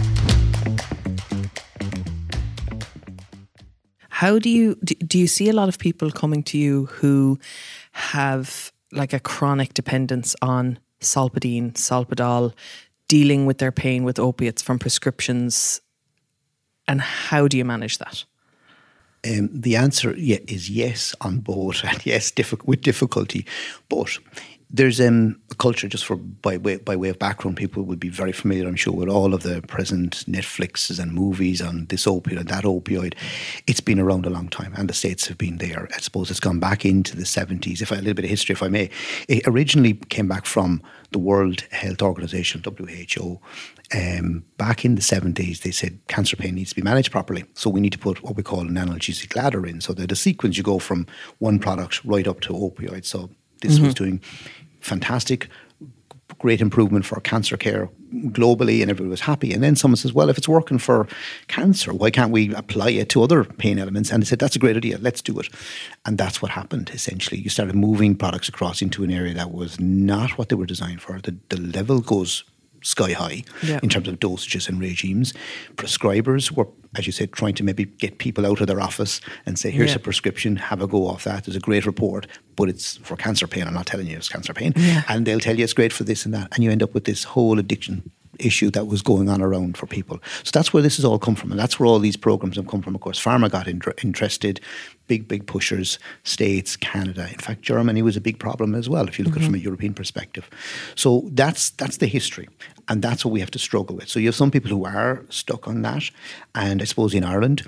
How do you, do you see a lot of people coming to you who have like a chronic dependence on Solpadeine, Solpadol, dealing with their pain with opiates from prescriptions? And how do you manage that? Um, the answer is yes on both, and yes, diffi- with difficulty. But there's um, a culture, just for by way, by way of background, people would be very familiar, I'm sure, with all of the present Netflixes and movies on this opioid and that opioid. It's been around a long time, and the States have been there. I suppose it's gone back into the seventies. If I a little bit of history, if I may, it originally came back from the World Health Organization, W H O. Um, back in the seventies, they said cancer pain needs to be managed properly. So we need to put what we call an analgesic ladder in. So that the sequence, you go from one product right up to opioids. So this mm-hmm. was doing fantastic, great improvement for cancer care globally, and everybody was happy. And then someone says, well, if it's working for cancer, why can't we apply it to other pain elements? And they said, that's a great idea, let's do it. And that's what happened, essentially. You started moving products across into an area that was not what they were designed for. The, the level goes sky high yeah. in terms of dosages and regimes. Prescribers were, as you said, trying to maybe get people out of their office and say, here's yeah. a prescription, have a go off that. There's a great report, but it's for cancer pain. I'm not telling you it's cancer pain. Yeah. And they'll tell you it's great for this and that. And you end up with this whole addiction issue that was going on around for people. So that's where this has all come from. And that's where all these programs have come from. Of course, pharma got in- interested, big, big pushers, States, Canada. In fact, Germany was a big problem as well, if you look mm-hmm. at it from a European perspective. So that's that's the history. And that's what we have to struggle with. So you have some people who are stuck on that. And I suppose in Ireland,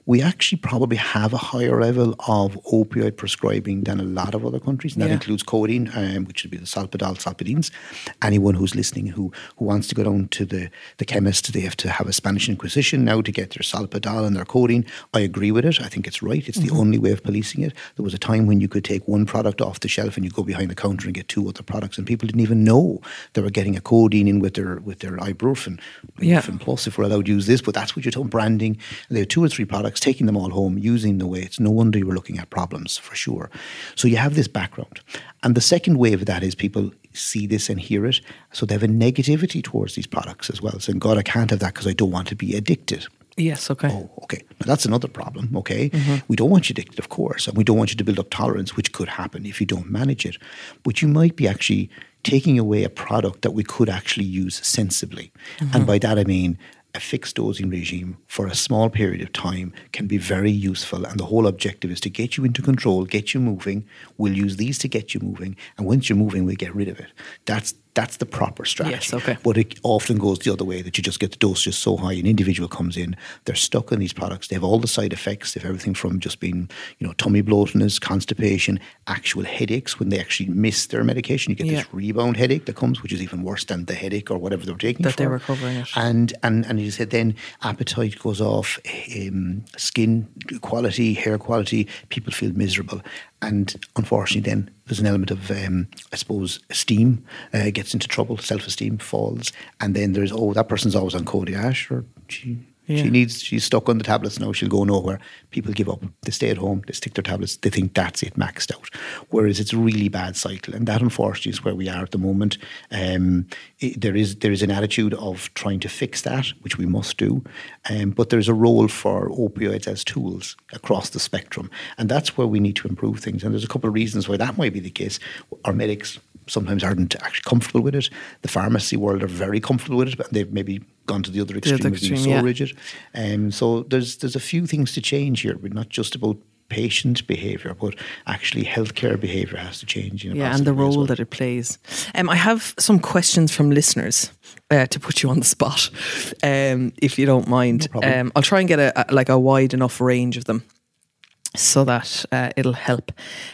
we actually probably have a higher level of opioid prescribing than a lot of other countries, and that Yeah. includes codeine, um, which would be the Solpadol, Solpadines. Anyone who's listening who, who wants to go down to the, the chemist, they have to have a Spanish Inquisition now to get their Solpadol and their codeine. I agree with it. I think it's right. It's the only way of policing it. There was a time when you could take one product off the shelf and you go behind the counter and get two other products, and people didn't even know they were getting a codeine in with their with their ibuprofen. Yeah. Ibuprofen Plus, if we're allowed to use this, but that's what you're talking, branding. And they had two or three products, taking them all home, using the weights. No wonder you were looking at problems, for sure. So you have this background. And the second wave of that is people see this and hear it, so they have a negativity towards these products as well, saying, God, I can't have that because I don't want to be addicted. Yes, okay. Oh, okay. Now that's another problem, okay? We don't want you addicted, of course, and we don't want you to build up tolerance, which could happen if you don't manage it. But you might be actually taking away a product that we could actually use sensibly. And by that I mean a fixed dosing regime for a small period of time can be very useful, and the whole objective is to get you into control, get you moving. We'll use these to get you moving, and once you're moving, we'll get rid of it. That's That's the proper strategy. Yes, okay. But it often goes the other way, that you just get the dose just so high. An individual comes in, they're stuck on these products. They have all the side effects. They have everything from just being, you know, tummy bloatiness, constipation, actual headaches when they actually miss their medication. You get Yeah. this rebound headache that comes, which is even worse than the headache or whatever they're taking That for. they were covering it. And, and, and as you said, then appetite goes off, um, skin quality, hair quality, people feel miserable. And unfortunately then there's an element of, um, I suppose, esteem uh, gets into trouble, self-esteem falls. And then there's, oh, that person's always on Kodiak, or she, Yeah. she needs, she's stuck on the tablets now, she'll go nowhere. People give up. They stay at home, they stick their tablets, they think that's it, maxed out. Whereas it's a really bad cycle. And that, unfortunately, is where we are at the moment. Um, it, there is there is an attitude of trying to fix that, which we must do. Um, but there's a role for opioids as tools across the spectrum. And that's where we need to improve things. And there's a couple of reasons why that might be the case. Our medics sometimes aren't actually comfortable with it. The pharmacy world are very comfortable with it, but they've maybe gone to the other extreme, other of being extreme, so yeah. rigid. Um, so there's there's a few things to change here, but not just about patient behaviour, but actually healthcare behaviour has to change. In a Yeah, and the positive way as role well. that it plays. Um, I have some questions from listeners uh, to put you on the spot, um, if you don't mind. No problem. um, I'll try and get a, a like a wide enough range of them so that uh, it'll help.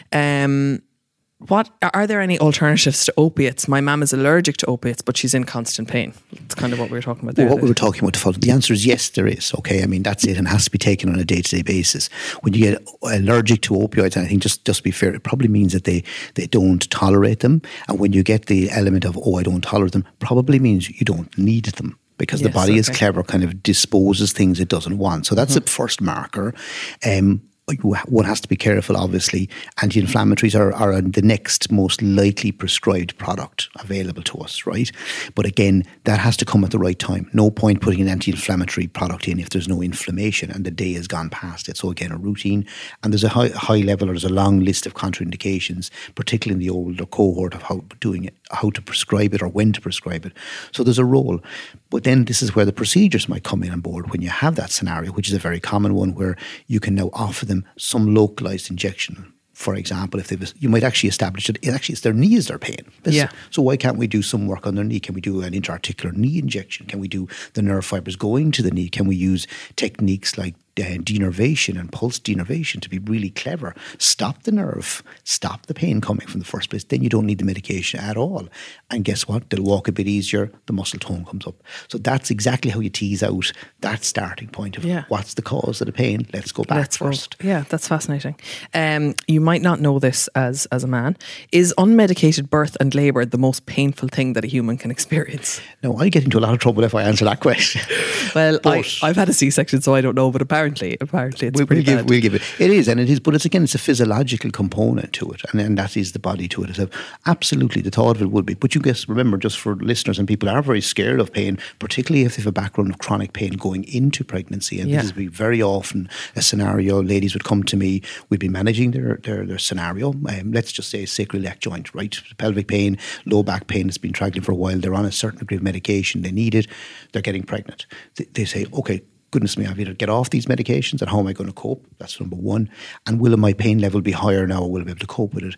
Um, What are there any alternatives to opiates? My mum is allergic to opiates, but she's in constant pain. That's kind of what we were talking about there. Well, what we were talking about, the, follow- the answer is yes, there is. Okay, I mean, that's it, and has to be taken on a day-to-day basis. When you get allergic to opioids, and I think just just to be fair, it probably means that they, they don't tolerate them. And when you get the element of, oh, I don't tolerate them, probably means you don't need them. Because Yes, the body is okay. clever, kind of disposes things it doesn't want. So that's the first marker. Um, one has to be careful, obviously. Anti-inflammatories are, are the next most likely prescribed product available to us, right? But again, that has to come at the right time. No point putting an anti-inflammatory product in if there's no inflammation and the day has gone past it. So again, a routine. And there's a high, high level, or there's a long list of contraindications, particularly in the older cohort, of how doing it, how to prescribe it or when to prescribe it. So there's a role. But then this is where the procedures might come in on board when you have that scenario, which is a very common one, where you can now offer them some localized injection. For example, if they've, you might actually establish that it actually it's their knees they're pain. This- Yeah. So why can't we do some work on their knee? Can we do an intra-articular knee injection? Can we do the nerve fibers going to the knee? Can we use techniques like uh, denervation and pulse denervation to be really clever? Stop the nerve, stop the pain coming from the first place. Then you don't need the medication at all. And guess what? They'll walk a bit easier. The muscle tone comes up. So that's exactly how you tease out that starting point of Yeah. what's the cause of the pain. Let's go back Let's go. first. Yeah, that's fascinating. Um, you might not know this as as a man. Is unmedicated birth and labour the most painful thing that a human can experience? Now, I get into a lot of trouble if I answer that question. Well, I, But- I've had a C-section, so I don't know. But apparently, apparently, it's We'll, pretty we'll give, bad. we'll give it. It is, and it is, but it's again, it's a physiological component to it, and then that is the body to it. So absolutely, the thought of it would be. But you guys remember, just for listeners and people are very scared of pain, particularly if they have a background of chronic pain going into pregnancy, and Yeah. this is be very often a scenario. Ladies would come to me. We'd be managing their their, their scenario. Um, let's just say sacroiliac joint, right? Pelvic pain, low back pain has been traggling for a while. They're on a certain degree of medication. They need it. They're getting pregnant. They, they say, okay, goodness me, I've either get off these medications and how am I going to cope? That's number one. And will my pain level be higher now, or will I be able to cope with it?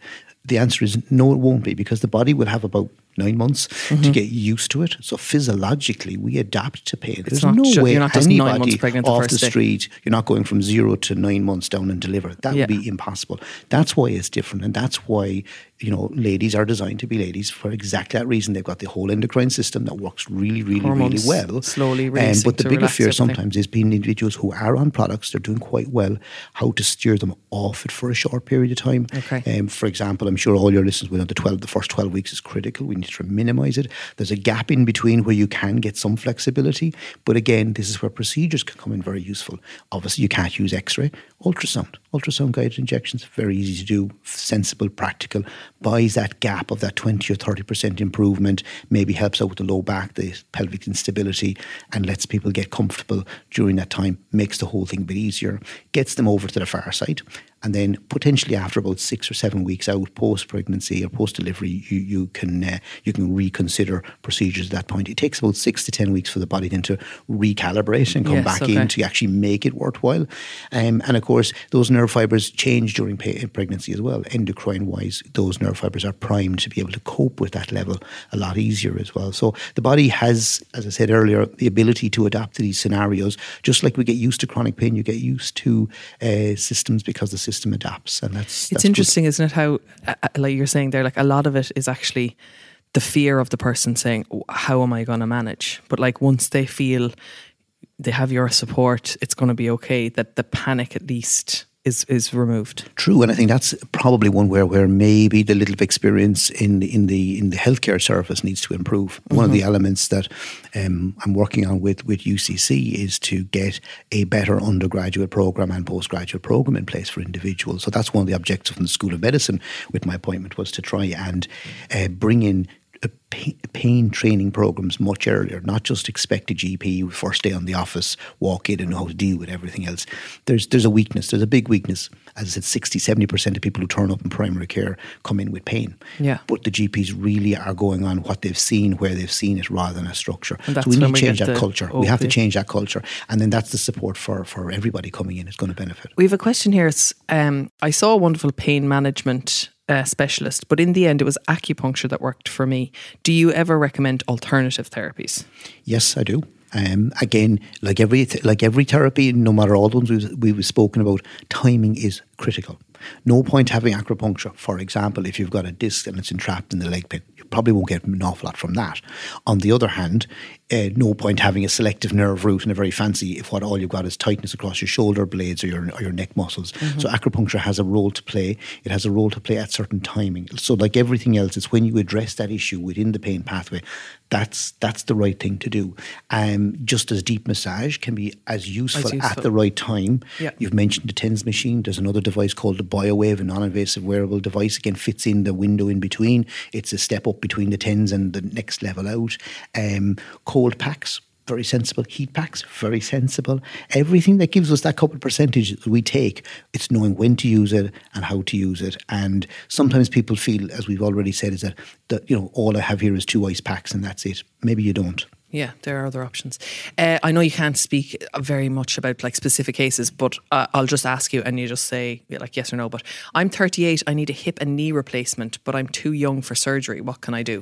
the answer is no, it won't be, because the body will have about nine months mm-hmm. to get used to it. So physiologically, we adapt to pain. It's There's no ju- way you're not just nine months anybody pregnant the off first the day. street, you're not going from zero to nine months down and deliver. That Yeah. would be impossible. That's why it's different. And that's why, you know, ladies are designed to be ladies for exactly that reason. They've got the whole endocrine system that works really, really, Hormones really well. slowly Um, releasing but the to bigger relax fear everything. sometimes is being individuals who are on products, they're doing quite well, how to steer them off it for a short period of time. Okay. Um, for example, I'm sure all your listeners will know the twelve, the first twelve weeks is critical. We need to minimise it. There's a gap in between where you can get some flexibility. But again, this is where procedures can come in very useful. Obviously, you can't use X-ray. Ultrasound. Ultrasound guided injections, very easy to do, sensible, practical, buys that gap of that twenty or thirty percent improvement, maybe helps out with the low back, the pelvic instability, and lets people get comfortable during that time, makes the whole thing a bit easier, gets them over to the far side. And then potentially after about six or seven weeks out, post-pregnancy or post-delivery, you, you can uh, you can reconsider procedures at that point. It takes about six to ten weeks for the body then to recalibrate and come Yes, back okay. in to actually make it worthwhile. Um, and of course, those nerve fibres change during pa- pregnancy as well. Endocrine-wise, those nerve fibres are primed to be able to cope with that level a lot easier as well. So the body has, as I said earlier, the ability to adapt to these scenarios. Just like we get used to chronic pain, you get used to uh, systems because the system adapts, and that's, that's It's interesting, isn't it? How, uh, like you're saying there, like a lot of it is actually the fear of the person saying, "Oh, how am I going to manage?" But like once they feel they have your support, it's going to be okay. That the panic at least is is removed. True, and I think that's probably one where where maybe the little of experience in the in the in the healthcare service needs to improve. One of the elements that um, I'm working on with with U C C is to get a better undergraduate program and postgraduate program in place for individuals. So that's one of the objectives from the School of Medicine with my appointment, was to try and uh, bring in a pa- pain training programs much earlier, not just expect a G P first day on the office, walk in and know how to deal with everything else. There's there's a weakness, there's a big weakness. As I said, sixty, seventy percent of people who turn up in primary care come in with pain. Yeah. But the G Ps really are going on what they've seen, where they've seen it, rather than a structure. And that's so we when need to we change get that the culture. We have to O P. change that culture. And then that's the support for, for everybody coming in is going to benefit. We have a question here. It's, um, I saw a wonderful pain management uh, specialist, but in the end it was acupuncture that worked for me. Do you ever recommend alternative therapies? Yes, I do. Um, again, like every th- like every therapy, no matter all the ones we've, we've spoken about, timing is critical. No point having acupuncture, for example, if you've got a disc and it's entrapped in the leg pit. You probably won't get an awful lot from that. On the other hand, uh, no point having a selective nerve root and a very fancy if what all you've got is tightness across your shoulder blades or your, or your neck muscles. Mm-hmm. So acupuncture has a role to play. It has a role to play at certain timing. So like everything else, it's when you address that issue within the pain pathway, that's that's the right thing to do. Um, just as deep massage can be as useful, As useful. at the right time. Yeah. You've mentioned the TENS machine. There's another device called the BioWave, a non-invasive wearable device. Again, fits in the window in between. It's a step up between the TENS and the next level out. Um, cold packs, very sensible. Heat packs, very sensible. Everything that gives us that couple of percentage that we take, it's knowing when to use it and how to use it. And sometimes people feel, as we've already said, is that, that you know, all I have here is two ice packs and that's it. Maybe you don't. Yeah, there are other options. Uh, I know you can't speak very much about like specific cases, but uh, I'll just ask you and you just say like yes or no. But I'm thirty-eight, I need a hip and knee replacement, but I'm too young for surgery. What can I do?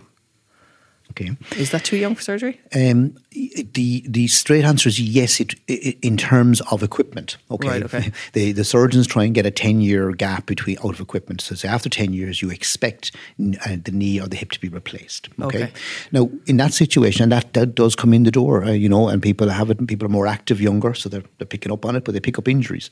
Okay. Is that too young for surgery? Um, the the straight answer is yes. It, it in terms of equipment. Okay. Right, okay. The the surgeons try and get a ten year gap between out of equipment. So say after ten years, you expect uh, the knee or the hip to be replaced. Okay. Okay. Now in that situation, and that, that does come in the door, uh, you know, and people have it. People are more active, younger, so they're they're picking up on it, but they pick up injuries.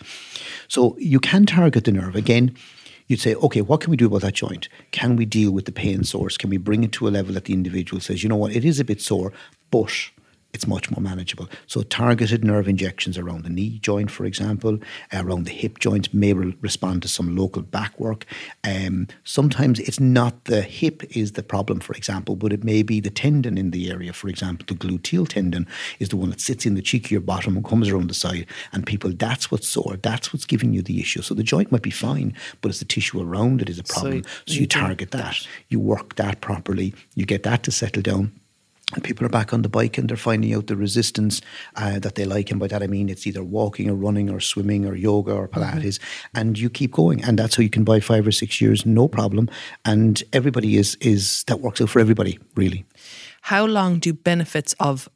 So you can target the nerve again. You'd say, okay, what can we do about that joint? Can we deal with the pain source? Can we bring it to a level that the individual says, you know what, it is a bit sore, but it's much more manageable. So targeted nerve injections around the knee joint, for example, around the hip joint may re- respond to some local back work. Um, sometimes it's not the hip is the problem, for example, but it may be the tendon in the area. For example, the gluteal tendon is the one that sits in the cheek of your bottom and comes around the side. And people, that's what's sore. That's what's giving you the issue. So the joint might be fine, but it's the tissue around it is a problem. So, So you, you target do that. that. You work that properly. You get that to settle down. and people are back on the bike and they're finding out the resistance uh, that they like. And by that I mean it's either walking or running or swimming or yoga or Pilates. Mm-hmm. And you keep going. And that's how you can buy five or six years, no problem. And everybody is, is that works out for everybody, really. How long do benefits of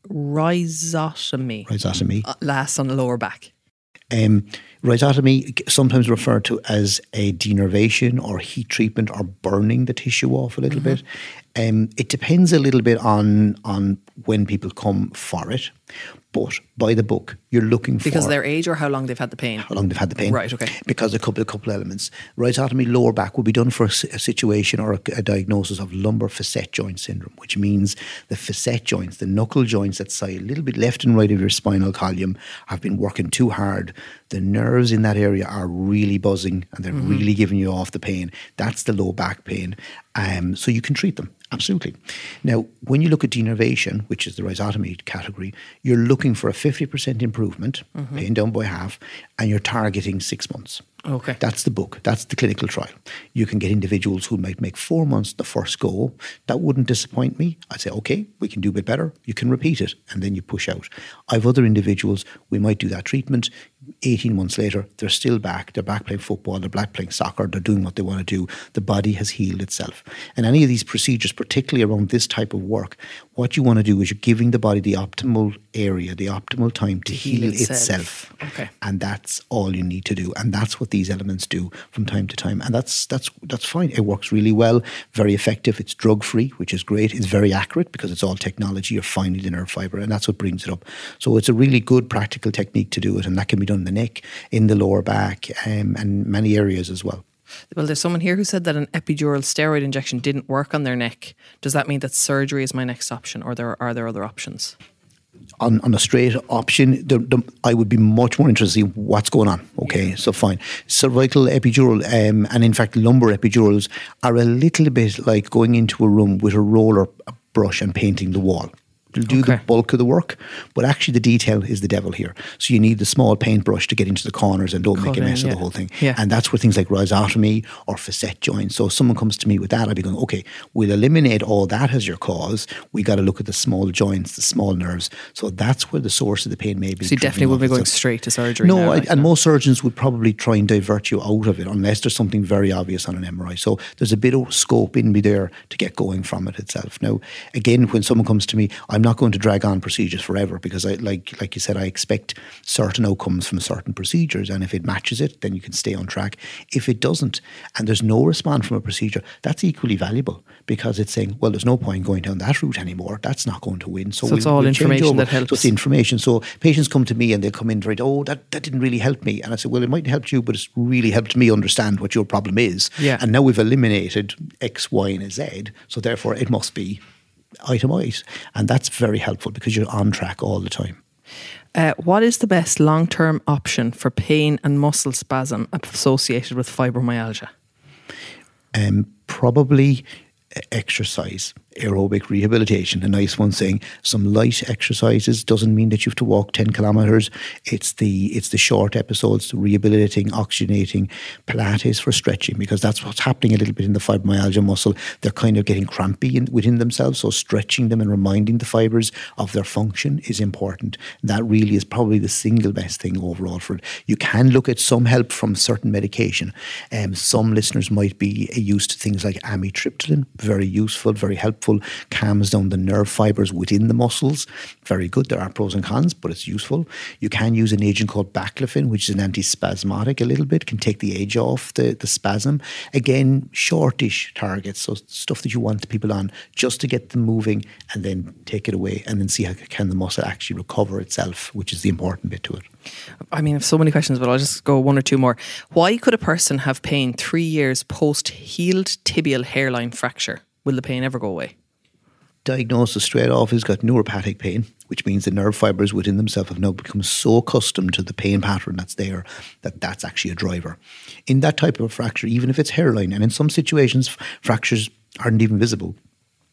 rhizotomy, rhizotomy. Uh, last on the lower back? Um, rhizotomy, sometimes referred to as a denervation or heat treatment or burning the tissue off a little mm-hmm. bit. Um, it depends a little bit on on when people come for it. But by the book, you're looking for... Because of their age or how long they've had the pain? How long they've had the pain. Right, okay. Because a couple, a couple of elements. Rhizotomy lower back will be done for a, a situation or a, a diagnosis of lumbar facet joint syndrome, which means the facet joints, the knuckle joints that side a little bit left and right of your spinal column have been working too hard. The nerves in that area are really buzzing and they're mm-hmm. really giving you off the pain. That's the low back pain. Um, so you can treat them. Absolutely. Now, when you look at denervation, which is the rhizotomy category, you're looking for a fifty percent improvement, mm-hmm. pain down by half, and you're targeting six months. Okay. That's the book. That's the clinical trial. You can get individuals who might make four months the first go. That wouldn't disappoint me. I'd say, okay, we can do a bit better. You can repeat it, and then you push out. I have other individuals, we might do that treatment. eighteen months later, they're still back. They're back playing football. They're back playing soccer. They're doing what they want to do. The body has healed itself. And any of these procedures, particularly around this type of work, what you want to do is you're giving the body the optimal area, the optimal time to, to heal, heal itself. itself. Okay. And that's all you need to do. And that's what these elements do from time to time. And that's that's that's fine. It works really well, very effective. It's drug-free, which is great. It's very accurate because it's all technology. You're finding the nerve fibre, and that's what brings it up. So it's a really good practical technique to do it, and that can be done in the neck, in the lower back, um, and many areas as well. Well, there's someone here who said that an epidural steroid injection didn't work on their neck. Does that mean that surgery is my next option, or there are there other options? On, on a straight option, the, the, I would be much more interested in what's going on. Okay, yeah. So fine. Cervical epidural, um, and in fact lumbar epidurals are a little bit like going into a room with a roller brush and painting the wall. It'll do okay. the bulk of the work, but actually the detail is the devil here. So you need the small paintbrush to get into the corners and don't Cut make a mess in, yeah. of the whole thing. Yeah. And that's where things like rhizotomy or facet joints. So if someone comes to me with that, I'd be going, okay, we'll eliminate all that as your cause. We got to look at the small joints, the small nerves. So that's where the source of the pain may be. So you definitely would be going so, straight to surgery. No, now, I, like and that. most surgeons would probably try and divert you out of it unless there's something very obvious on an M R I. So there's a bit of scope in me there to get going from it itself. Now, again, when someone comes to me, I'm not going to drag on procedures forever because I like like you said I expect certain outcomes from certain procedures, and if it matches it then you can stay on track. If it doesn't and there's no response from a procedure, that's equally valuable because it's saying, well, there's no point going down that route anymore, that's not going to win. So, so we'll, it's all we'll information that helps. So it's information. So patients come to me and they'll come in very, oh that, that didn't really help me, and I said, well, it might help you but it's really helped me understand what your problem is. Yeah. And now we've eliminated X, Y and Z, so therefore it must be itemized, and that's very helpful because you're on track all the time. Uh, what is the best long-term option for pain and muscle spasm associated with fibromyalgia? Um, probably exercise, aerobic rehabilitation. A nice one saying some light exercises doesn't mean that you have to walk ten kilometres. It's the it's the short episodes, the rehabilitating, oxygenating, Pilates for stretching, because that's what's happening a little bit in the fibromyalgia muscle. They're kind of getting crampy in, within themselves, so stretching them and reminding the fibres of their function is important. That really is probably the single best thing overall for it. You can look at some help from certain medication. Um, some listeners might be used to things like amitriptyline, very useful, very helpful, calms down the nerve fibres within the muscles. Very good. There are pros and cons, but it's useful. You can use an agent called baclofen, which is an antispasmodic a little bit, can take the edge off the, the spasm. Again, shortish targets, so stuff that you want people on just to get them moving and then take it away and then see how can the muscle actually recover itself, which is the important bit to it. I mean, I have so many questions, but I'll just go one or two more. Why could a person have pain three years post-healed tibial hairline fracture? Will the pain ever go away? Diagnosis straight off is got neuropathic pain, which means the nerve fibres within themselves have now become so accustomed to the pain pattern that's there that that's actually a driver. In that type of fracture, even if it's hairline, and in some situations fractures aren't even visible,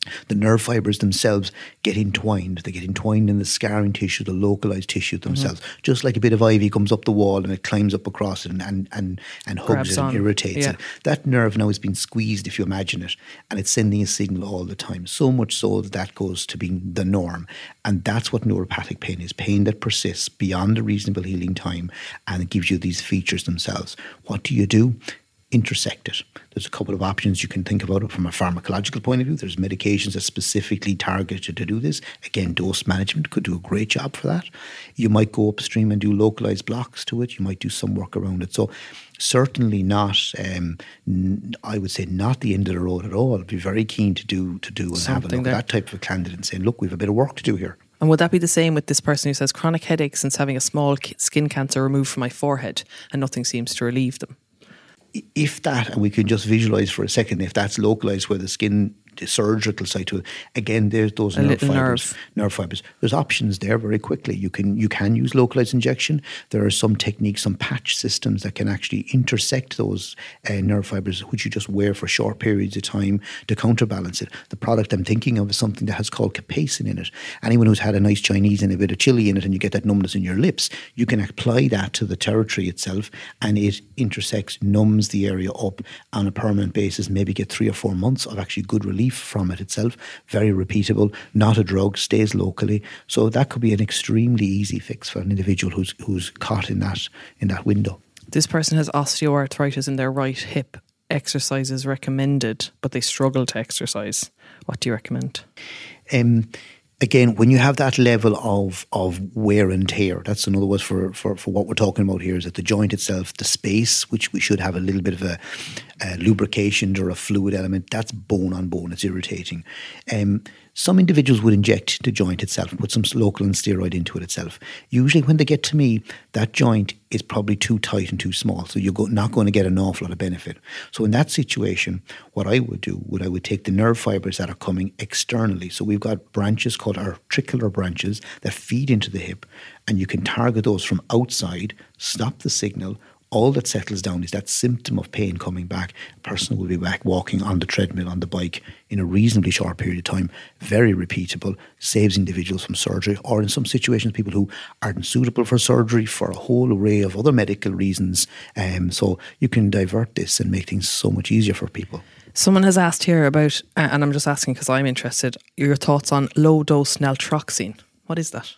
The nerve fibres themselves get entwined. They get entwined in the scarring tissue, the localized tissue themselves. Mm-hmm. Just like a bit of ivy comes up the wall and it climbs up across it and, and, and, and hugs Grabs it and on. irritates yeah. it. That nerve now is being squeezed, if you imagine it, and it's sending a signal all the time. So much so that that goes to being the norm. And that's what neuropathic pain is. Pain that persists beyond a reasonable healing time, and it gives you these features themselves. What do you do? Intersect it. There's a couple of options you can think about it from a pharmacological point of view. There's medications that specifically targeted to do this. Again, dose management could do a great job for that. You might go upstream and do localized blocks to it. You might do some work around it. So certainly not, um, n- I would say not the end of the road at all. I'd be very keen to do to do and Something have a look there. at that type of a candidate and saying, look, we've a bit of work to do here. And would that be the same with this person who says chronic headache since having a small skin cancer removed from my forehead and nothing seems to relieve them? If that, and we can just visualize for a second, if that's localized where the skin, the surgical side to it, again, there's those a nerve fibers. Nerve. Nerve fibers. There's options there very quickly. You can you can use localized injection. There are some techniques, some patch systems that can actually intersect those uh, nerve fibers, which you just wear for short periods of time to counterbalance it. The product I'm thinking of is something that has called capsaicin in it. Anyone who's had a nice Chinese and a bit of chili in it, and you get that numbness in your lips, you can apply that to the territory itself, and it intersects, numbs the area up on a permanent basis. Maybe get three or four months of actually good relief from it itself. Very repeatable, not a drug, stays locally. So that could be an extremely easy fix for an individual who's who's caught in that in that window. This person has osteoarthritis in their right hip. Exercise is recommended, but they struggle to exercise. What do you recommend? Um, Again, when you have that level of of wear and tear, that's in other words for, for, for what we're talking about here, is that the joint itself, the space, which we should have a little bit of a, a lubrication or a fluid element, that's bone on bone, it's irritating. Um, some individuals would inject the joint itself, put some local and steroid into it itself. Usually when they get to me, that joint is probably too tight and too small, so you're go- not going to get an awful lot of benefit. So in that situation, what I would do, would I would take the nerve fibers that are coming externally. So we've got branches called articular branches that feed into the hip, and you can target those from outside, stop the signal. All that settles down is that symptom of pain coming back. A person will be back walking on the treadmill, on the bike in a reasonably short period of time. Very repeatable, saves individuals from surgery, or in some situations, people who aren't suitable for surgery for a whole array of other medical reasons. Um, so you can divert this and make things so much easier for people. Someone has asked here about, and I'm just asking because I'm interested, your thoughts on low-dose naltrexone. What is that?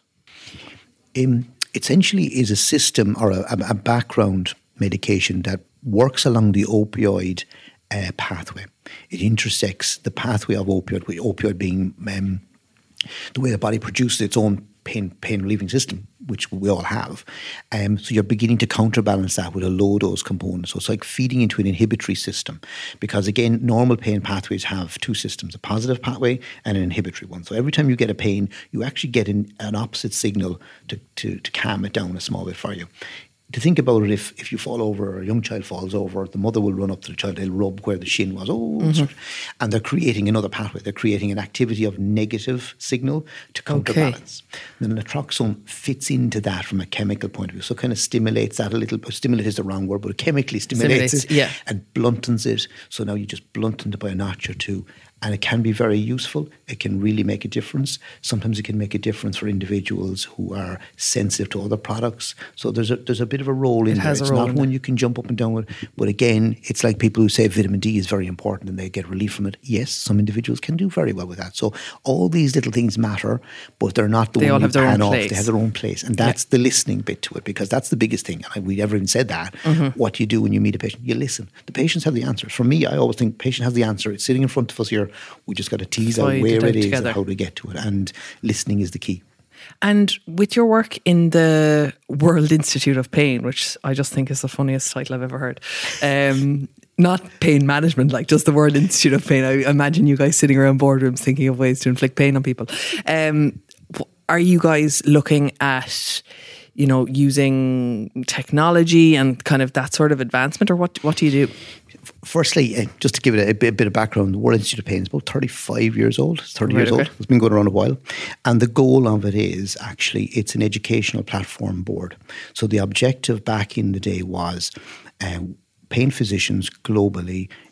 Um, essentially is a system or a, a background medication that works along the opioid uh, pathway. It intersects the pathway of opioid, with opioid being um, the way the body produces its own pain pain relieving system, which we all have. Um, so you're beginning to counterbalance that with a low dose component. So it's like feeding into an inhibitory system, because again, normal pain pathways have two systems: a positive pathway and an inhibitory one. So every time you get a pain, you actually get an, an opposite signal to, to to calm it down a small bit for you. To think about it, if, if you fall over or a young child falls over, the mother will run up to the child, they'll rub where the shin was, oh, mm-hmm. and they're creating another pathway. They're creating an activity of negative signal to counterbalance. Okay. Then naltrexone fits into that from a chemical point of view. So it kind of stimulates that a little, stimulate is the wrong word, but it chemically stimulates, stimulates it yeah. and bluntens it. So now you just blunten it by a notch or two. And it can be very useful. It can really make a difference. Sometimes it can make a difference for individuals who are sensitive to other products. So there's a there's a bit of a role in it there. Has it's a role not in one it. You can jump up and down with. But again, it's like people who say vitamin D is very important and they get relief from it. Yes, some individuals can do very well with that. So all these little things matter, but they're not the they one all have you their pan own off. place. They have their own place. And that's yeah. the listening bit to it, because that's the biggest thing. And we never even said that. Mm-hmm. What you do when you meet a patient, you listen. The patients have the answers. For me, I always think patient has the answer. It's sitting in front of us here. We just got to tease out where it is together. And how to get to it, and listening is the key. And with your work in the World Institute of Pain, which I just think is the funniest title I've ever heard, um, not pain management, like just the World Institute of Pain. I imagine you guys sitting around boardrooms thinking of ways to inflict pain on people. Um, are you guys looking at, you know, using technology and kind of that sort of advancement, or what? What do you do? Firstly, uh, just to give it a, a, bit, a bit of background, the World Institute of Pain is about thirty-five years old. It's thirty right, years okay. old. It's been going around a while. And the goal of it is actually, it's an educational platform board. So the objective back in the day was um, pain physicians globally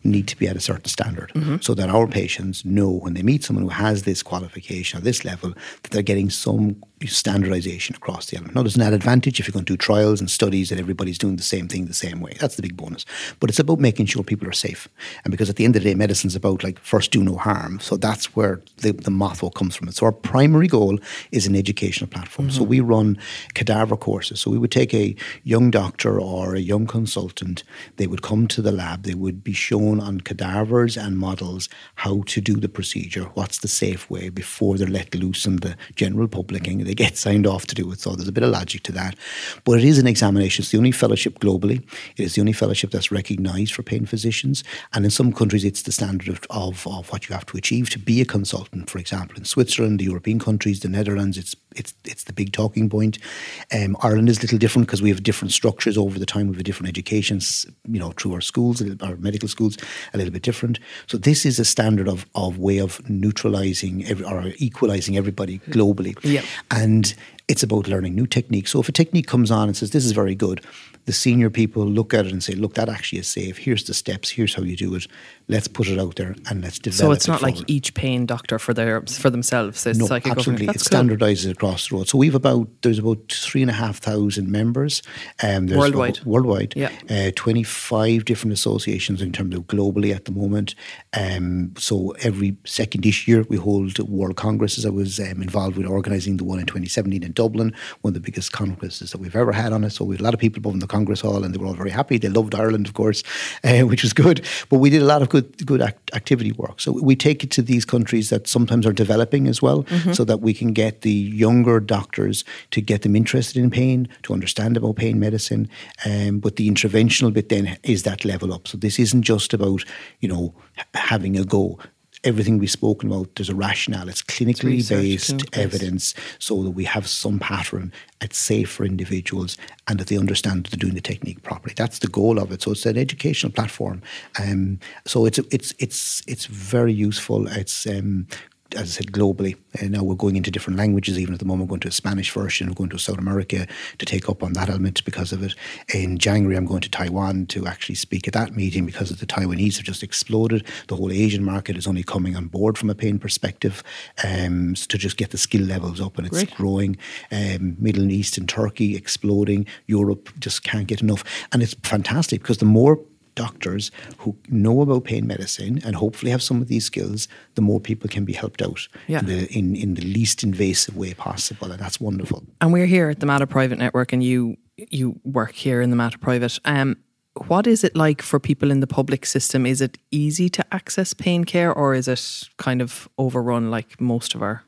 need to be at a certain standard, mm-hmm. so that our patients know when they meet someone who has this qualification or this level that they're getting some standardization across the element. Now, there's an added advantage if you're going to do trials and studies that everybody's doing the same thing the same way. That's the big bonus. But it's about making sure people are safe. And because at the end of the day, medicine's about like first do no harm. So that's where the, the motto comes from. So our primary goal is an educational platform. Mm-hmm. So we run cadaver courses. So we would take a young doctor or a young consultant. They would come to the lab. They would be shown on cadavers and models how to do the procedure. What's the safe way before they're let loose in the general public and they get signed off to do it. So there's a bit of logic to that. But it is an examination. It's the only fellowship globally. It is the only fellowship that's recognised for pain physicians. And in some countries, it's the standard of, of, of what you have to achieve to be a consultant. For example, in Switzerland, the European countries, the Netherlands, it's it's it's the big talking point. Um, Ireland is a little different because we have different structures over the time. We have different educations, you know, through our schools, our medical schools, a little bit different. So this is a standard of, of way of neutralising every, or equalising everybody globally. Yeah. And it's about learning new techniques. So if a technique comes on and says, this is very good, the senior people look at it and say, look, that actually is safe. Here's the steps. Here's how you do it. Let's put it out there and let's develop it. So it's not forward. Like each pain doctor for their for themselves. It's no, like absolutely. It cool. standardises across the road. So we've about, there's about three and a half thousand members. Um, there's worldwide. About, worldwide. Yeah. Uh, twenty-five different associations in terms of globally at the moment. Um, so every second-ish year we hold World Congresses. I was um, involved with organising the one in twenty seventeen in Dublin, one of the biggest congresses that we've ever had on it. So we had a lot of people above in the Congress Hall and they were all very happy. They loved Ireland, of course, uh, which was good. But we did a lot of good good act- activity work. So we take it to these countries that sometimes are developing as well, mm-hmm. so that we can get the younger doctors to get them interested in pain, to understand about pain medicine. Um, but the interventional bit then is that level up. So this isn't just about, you know, having a go. Everything we've spoken about, there's a rationale. It's clinically it's based clinical evidence based. So that we have some pattern. It's safe for individuals and that they understand that they're doing the technique properly. That's the goal of it. So it's an educational platform. Um, so it's it's it's it's very useful. It's um, as I said, globally. And now we're going into different languages. Even at the moment, we're going to a Spanish version. We're going to South America to take up on that element because of it. In January, I'm going to Taiwan to actually speak at that meeting because of the Taiwanese have just exploded. The whole Asian market is only coming on board from a pain perspective, um, to just get the skill levels up, and it's Great. growing. Um, Middle East and Turkey exploding. Europe just can't get enough. And it's fantastic because the more doctors who know about pain medicine and hopefully have some of these skills, the more people can be helped out yeah. in, the, in, in the least invasive way possible. And that's wonderful. And we're here at the Mater Private Network and you you work here in the Mater Private. Um, what is it like for people in the public system? Is it easy to access pain care or is it kind of overrun like most of our...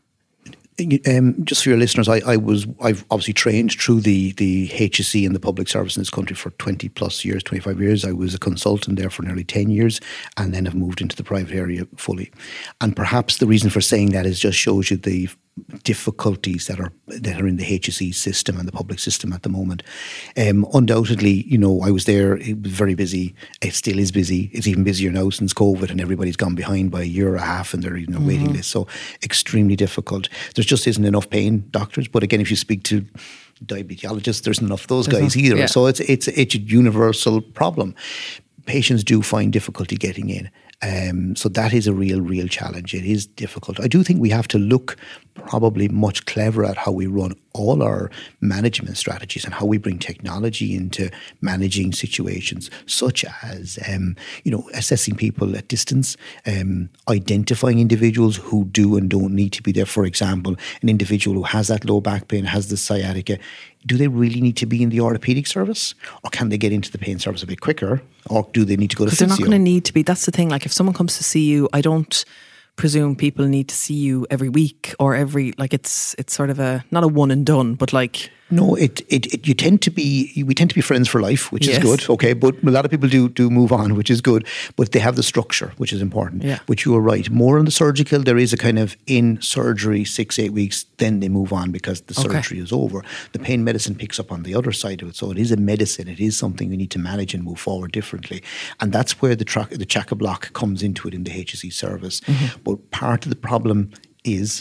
Um, just for your listeners, I, I was I've obviously trained through the the H S C and the public service in this country for twenty plus years, twenty-five years. I was a consultant there for nearly ten years, and then have moved into the private area fully. And perhaps the reason for saying that is just shows you the difficulties that are that are in the H S E system and the public system at the moment. Um, undoubtedly, you know, I was there. It was very busy. It still is busy. It's even busier now since COVID, and everybody's gone behind by a year or a half, and they're in a mm-hmm. waiting list. So extremely difficult. There's just isn't enough pain doctors. But again, if you speak to diabetologists, there's enough of those there's guys not, either. Yeah. So it's it's it's a universal problem. Patients do find difficulty getting in. Um, so that is a real, real challenge. It is difficult. I do think we have to look probably much cleverer at how we run all our management strategies and how we bring technology into managing situations, such as, um, you know, assessing people at distance, um, identifying individuals who do and don't need to be there. For example, an individual who has that low back pain, has the sciatica, do they really need to be in the orthopaedic service, or can they get into the pain service a bit quicker, or do they need to go to physio? Because they're not going to need to be. That's the thing. Like if someone comes to see you, I don't presume people need to see you every week or every, like it's it's sort of a, not a one and done, but like... No, it, it, it you tend to be, we tend to be friends for life, which yes. is good, okay, but a lot of people do do move on, which is good, but they have the structure, which is important. Yeah. But you are right, more on the surgical, there is a kind of in surgery, six, eight weeks, then they move on because the okay. surgery is over. The pain medicine picks up on the other side of it, so it is a medicine, it is something we need to manage and move forward differently. And that's where the, tra- the Chaka block comes into it in the H S E service. Mm-hmm. But part of the problem is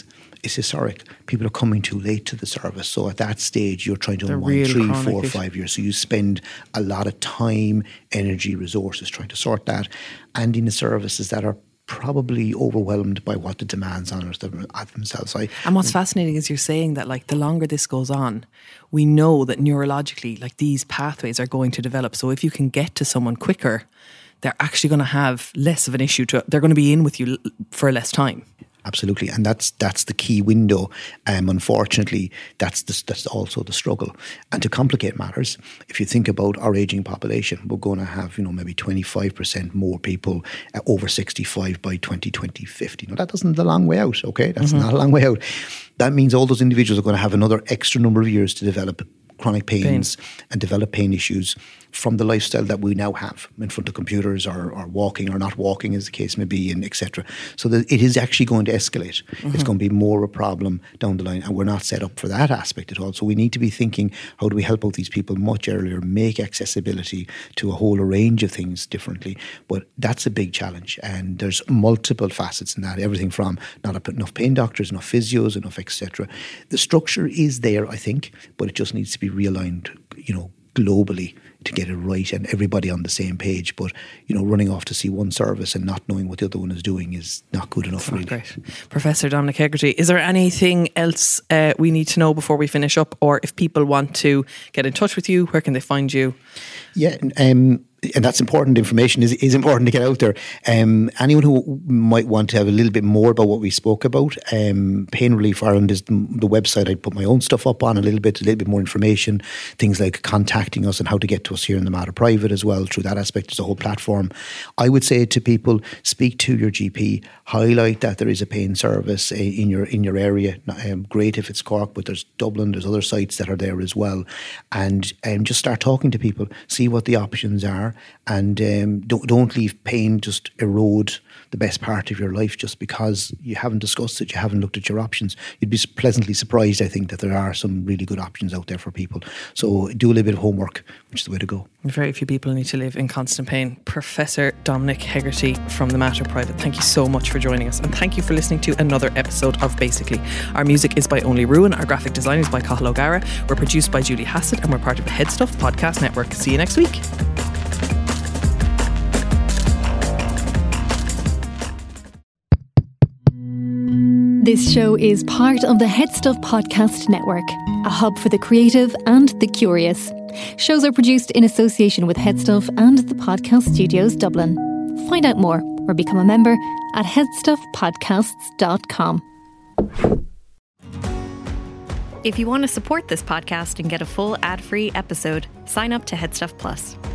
is historic. People are coming too late to the service. So at that stage, you're trying to The unwind real three, chronic four, issue. five years. So you spend a lot of time, energy, resources trying to sort that. And in the services that are probably overwhelmed by what the demands on us at themselves. I, And what's fascinating is you're saying that like the longer this goes on, we know that neurologically, like these pathways are going to develop. So if you can get to someone quicker, they're actually going to have less of an issue. To they're going to be in with you l- for less time. Absolutely, and that's that's the key window. Um, unfortunately, that's the, that's also the struggle. And to complicate matters, if you think about our aging population, we're going to have you know maybe twenty-five percent more people uh, over sixty-five by twenty twenty, fifty. Now that doesn't a long way out. Okay, that's mm-hmm. not a long way out. That means all those individuals are going to have another extra number of years to develop chronic pains Pain. and develop pain issues from the lifestyle that we now have in front of computers or, or walking or not walking as the case may be, and et cetera. So that it is actually going to escalate. Mm-hmm. It's going to be more a problem down the line, and we're not set up for that aspect at all. So we need to be thinking, how do we help out these people much earlier, make accessibility to a whole range of things differently. But that's a big challenge, and there's multiple facets in that, everything from not enough pain doctors, enough physios, enough et cetera. The structure is there, I think, but it just needs to be realigned, you know, globally to get it right and everybody on the same page. But, you know, running off to see one service and not knowing what the other one is doing is not good enough, really. Great. Professor Dominic Hegarty, is there anything else uh, we need to know before we finish up? Or if people want to get in touch with you, where can they find you? Yeah, um, and that's important information, is, is important to get out there. Um, anyone who might want to have a little bit more about what we spoke about, um, Pain Relief Ireland is the, the website I put my own stuff up on, a little bit, a little bit more information, things like contacting us and how to get to us here in the Mater Private as well. Through that aspect, there's a whole platform. I would say to people, speak to your G P, highlight that there is a pain service in your in your area. Um, great if it's Cork, but there's Dublin, there's other sites that are there as well. And um, just start talking to people, see what the options are, and um, don't, don't leave pain just erode the best part of your life just because you haven't discussed it, you haven't looked at your options. You'd be pleasantly surprised, I think, that there are some really good options out there for people. So do a little bit of homework, which is the way to go. Very few people need to live in constant pain. Professor Dominic Hegarty from the Mater Private, thank you so much for joining us, and thank you for listening to another episode of Basically. Our music is by Only Ruin, our graphic design is by Cathal O'Gara, we're produced by Julie Hassett, and we're part of the Head Stuff podcast network. See you next week. This show is part of the Head Stuff Podcast Network, a hub for the creative and the curious. Shows are produced in association with Head Stuff and the Podcast Studios Dublin. Find out more or become a member at head stuff podcasts dot com. If you want to support this podcast and get a full ad-free episode, sign up to Headstuff Plus.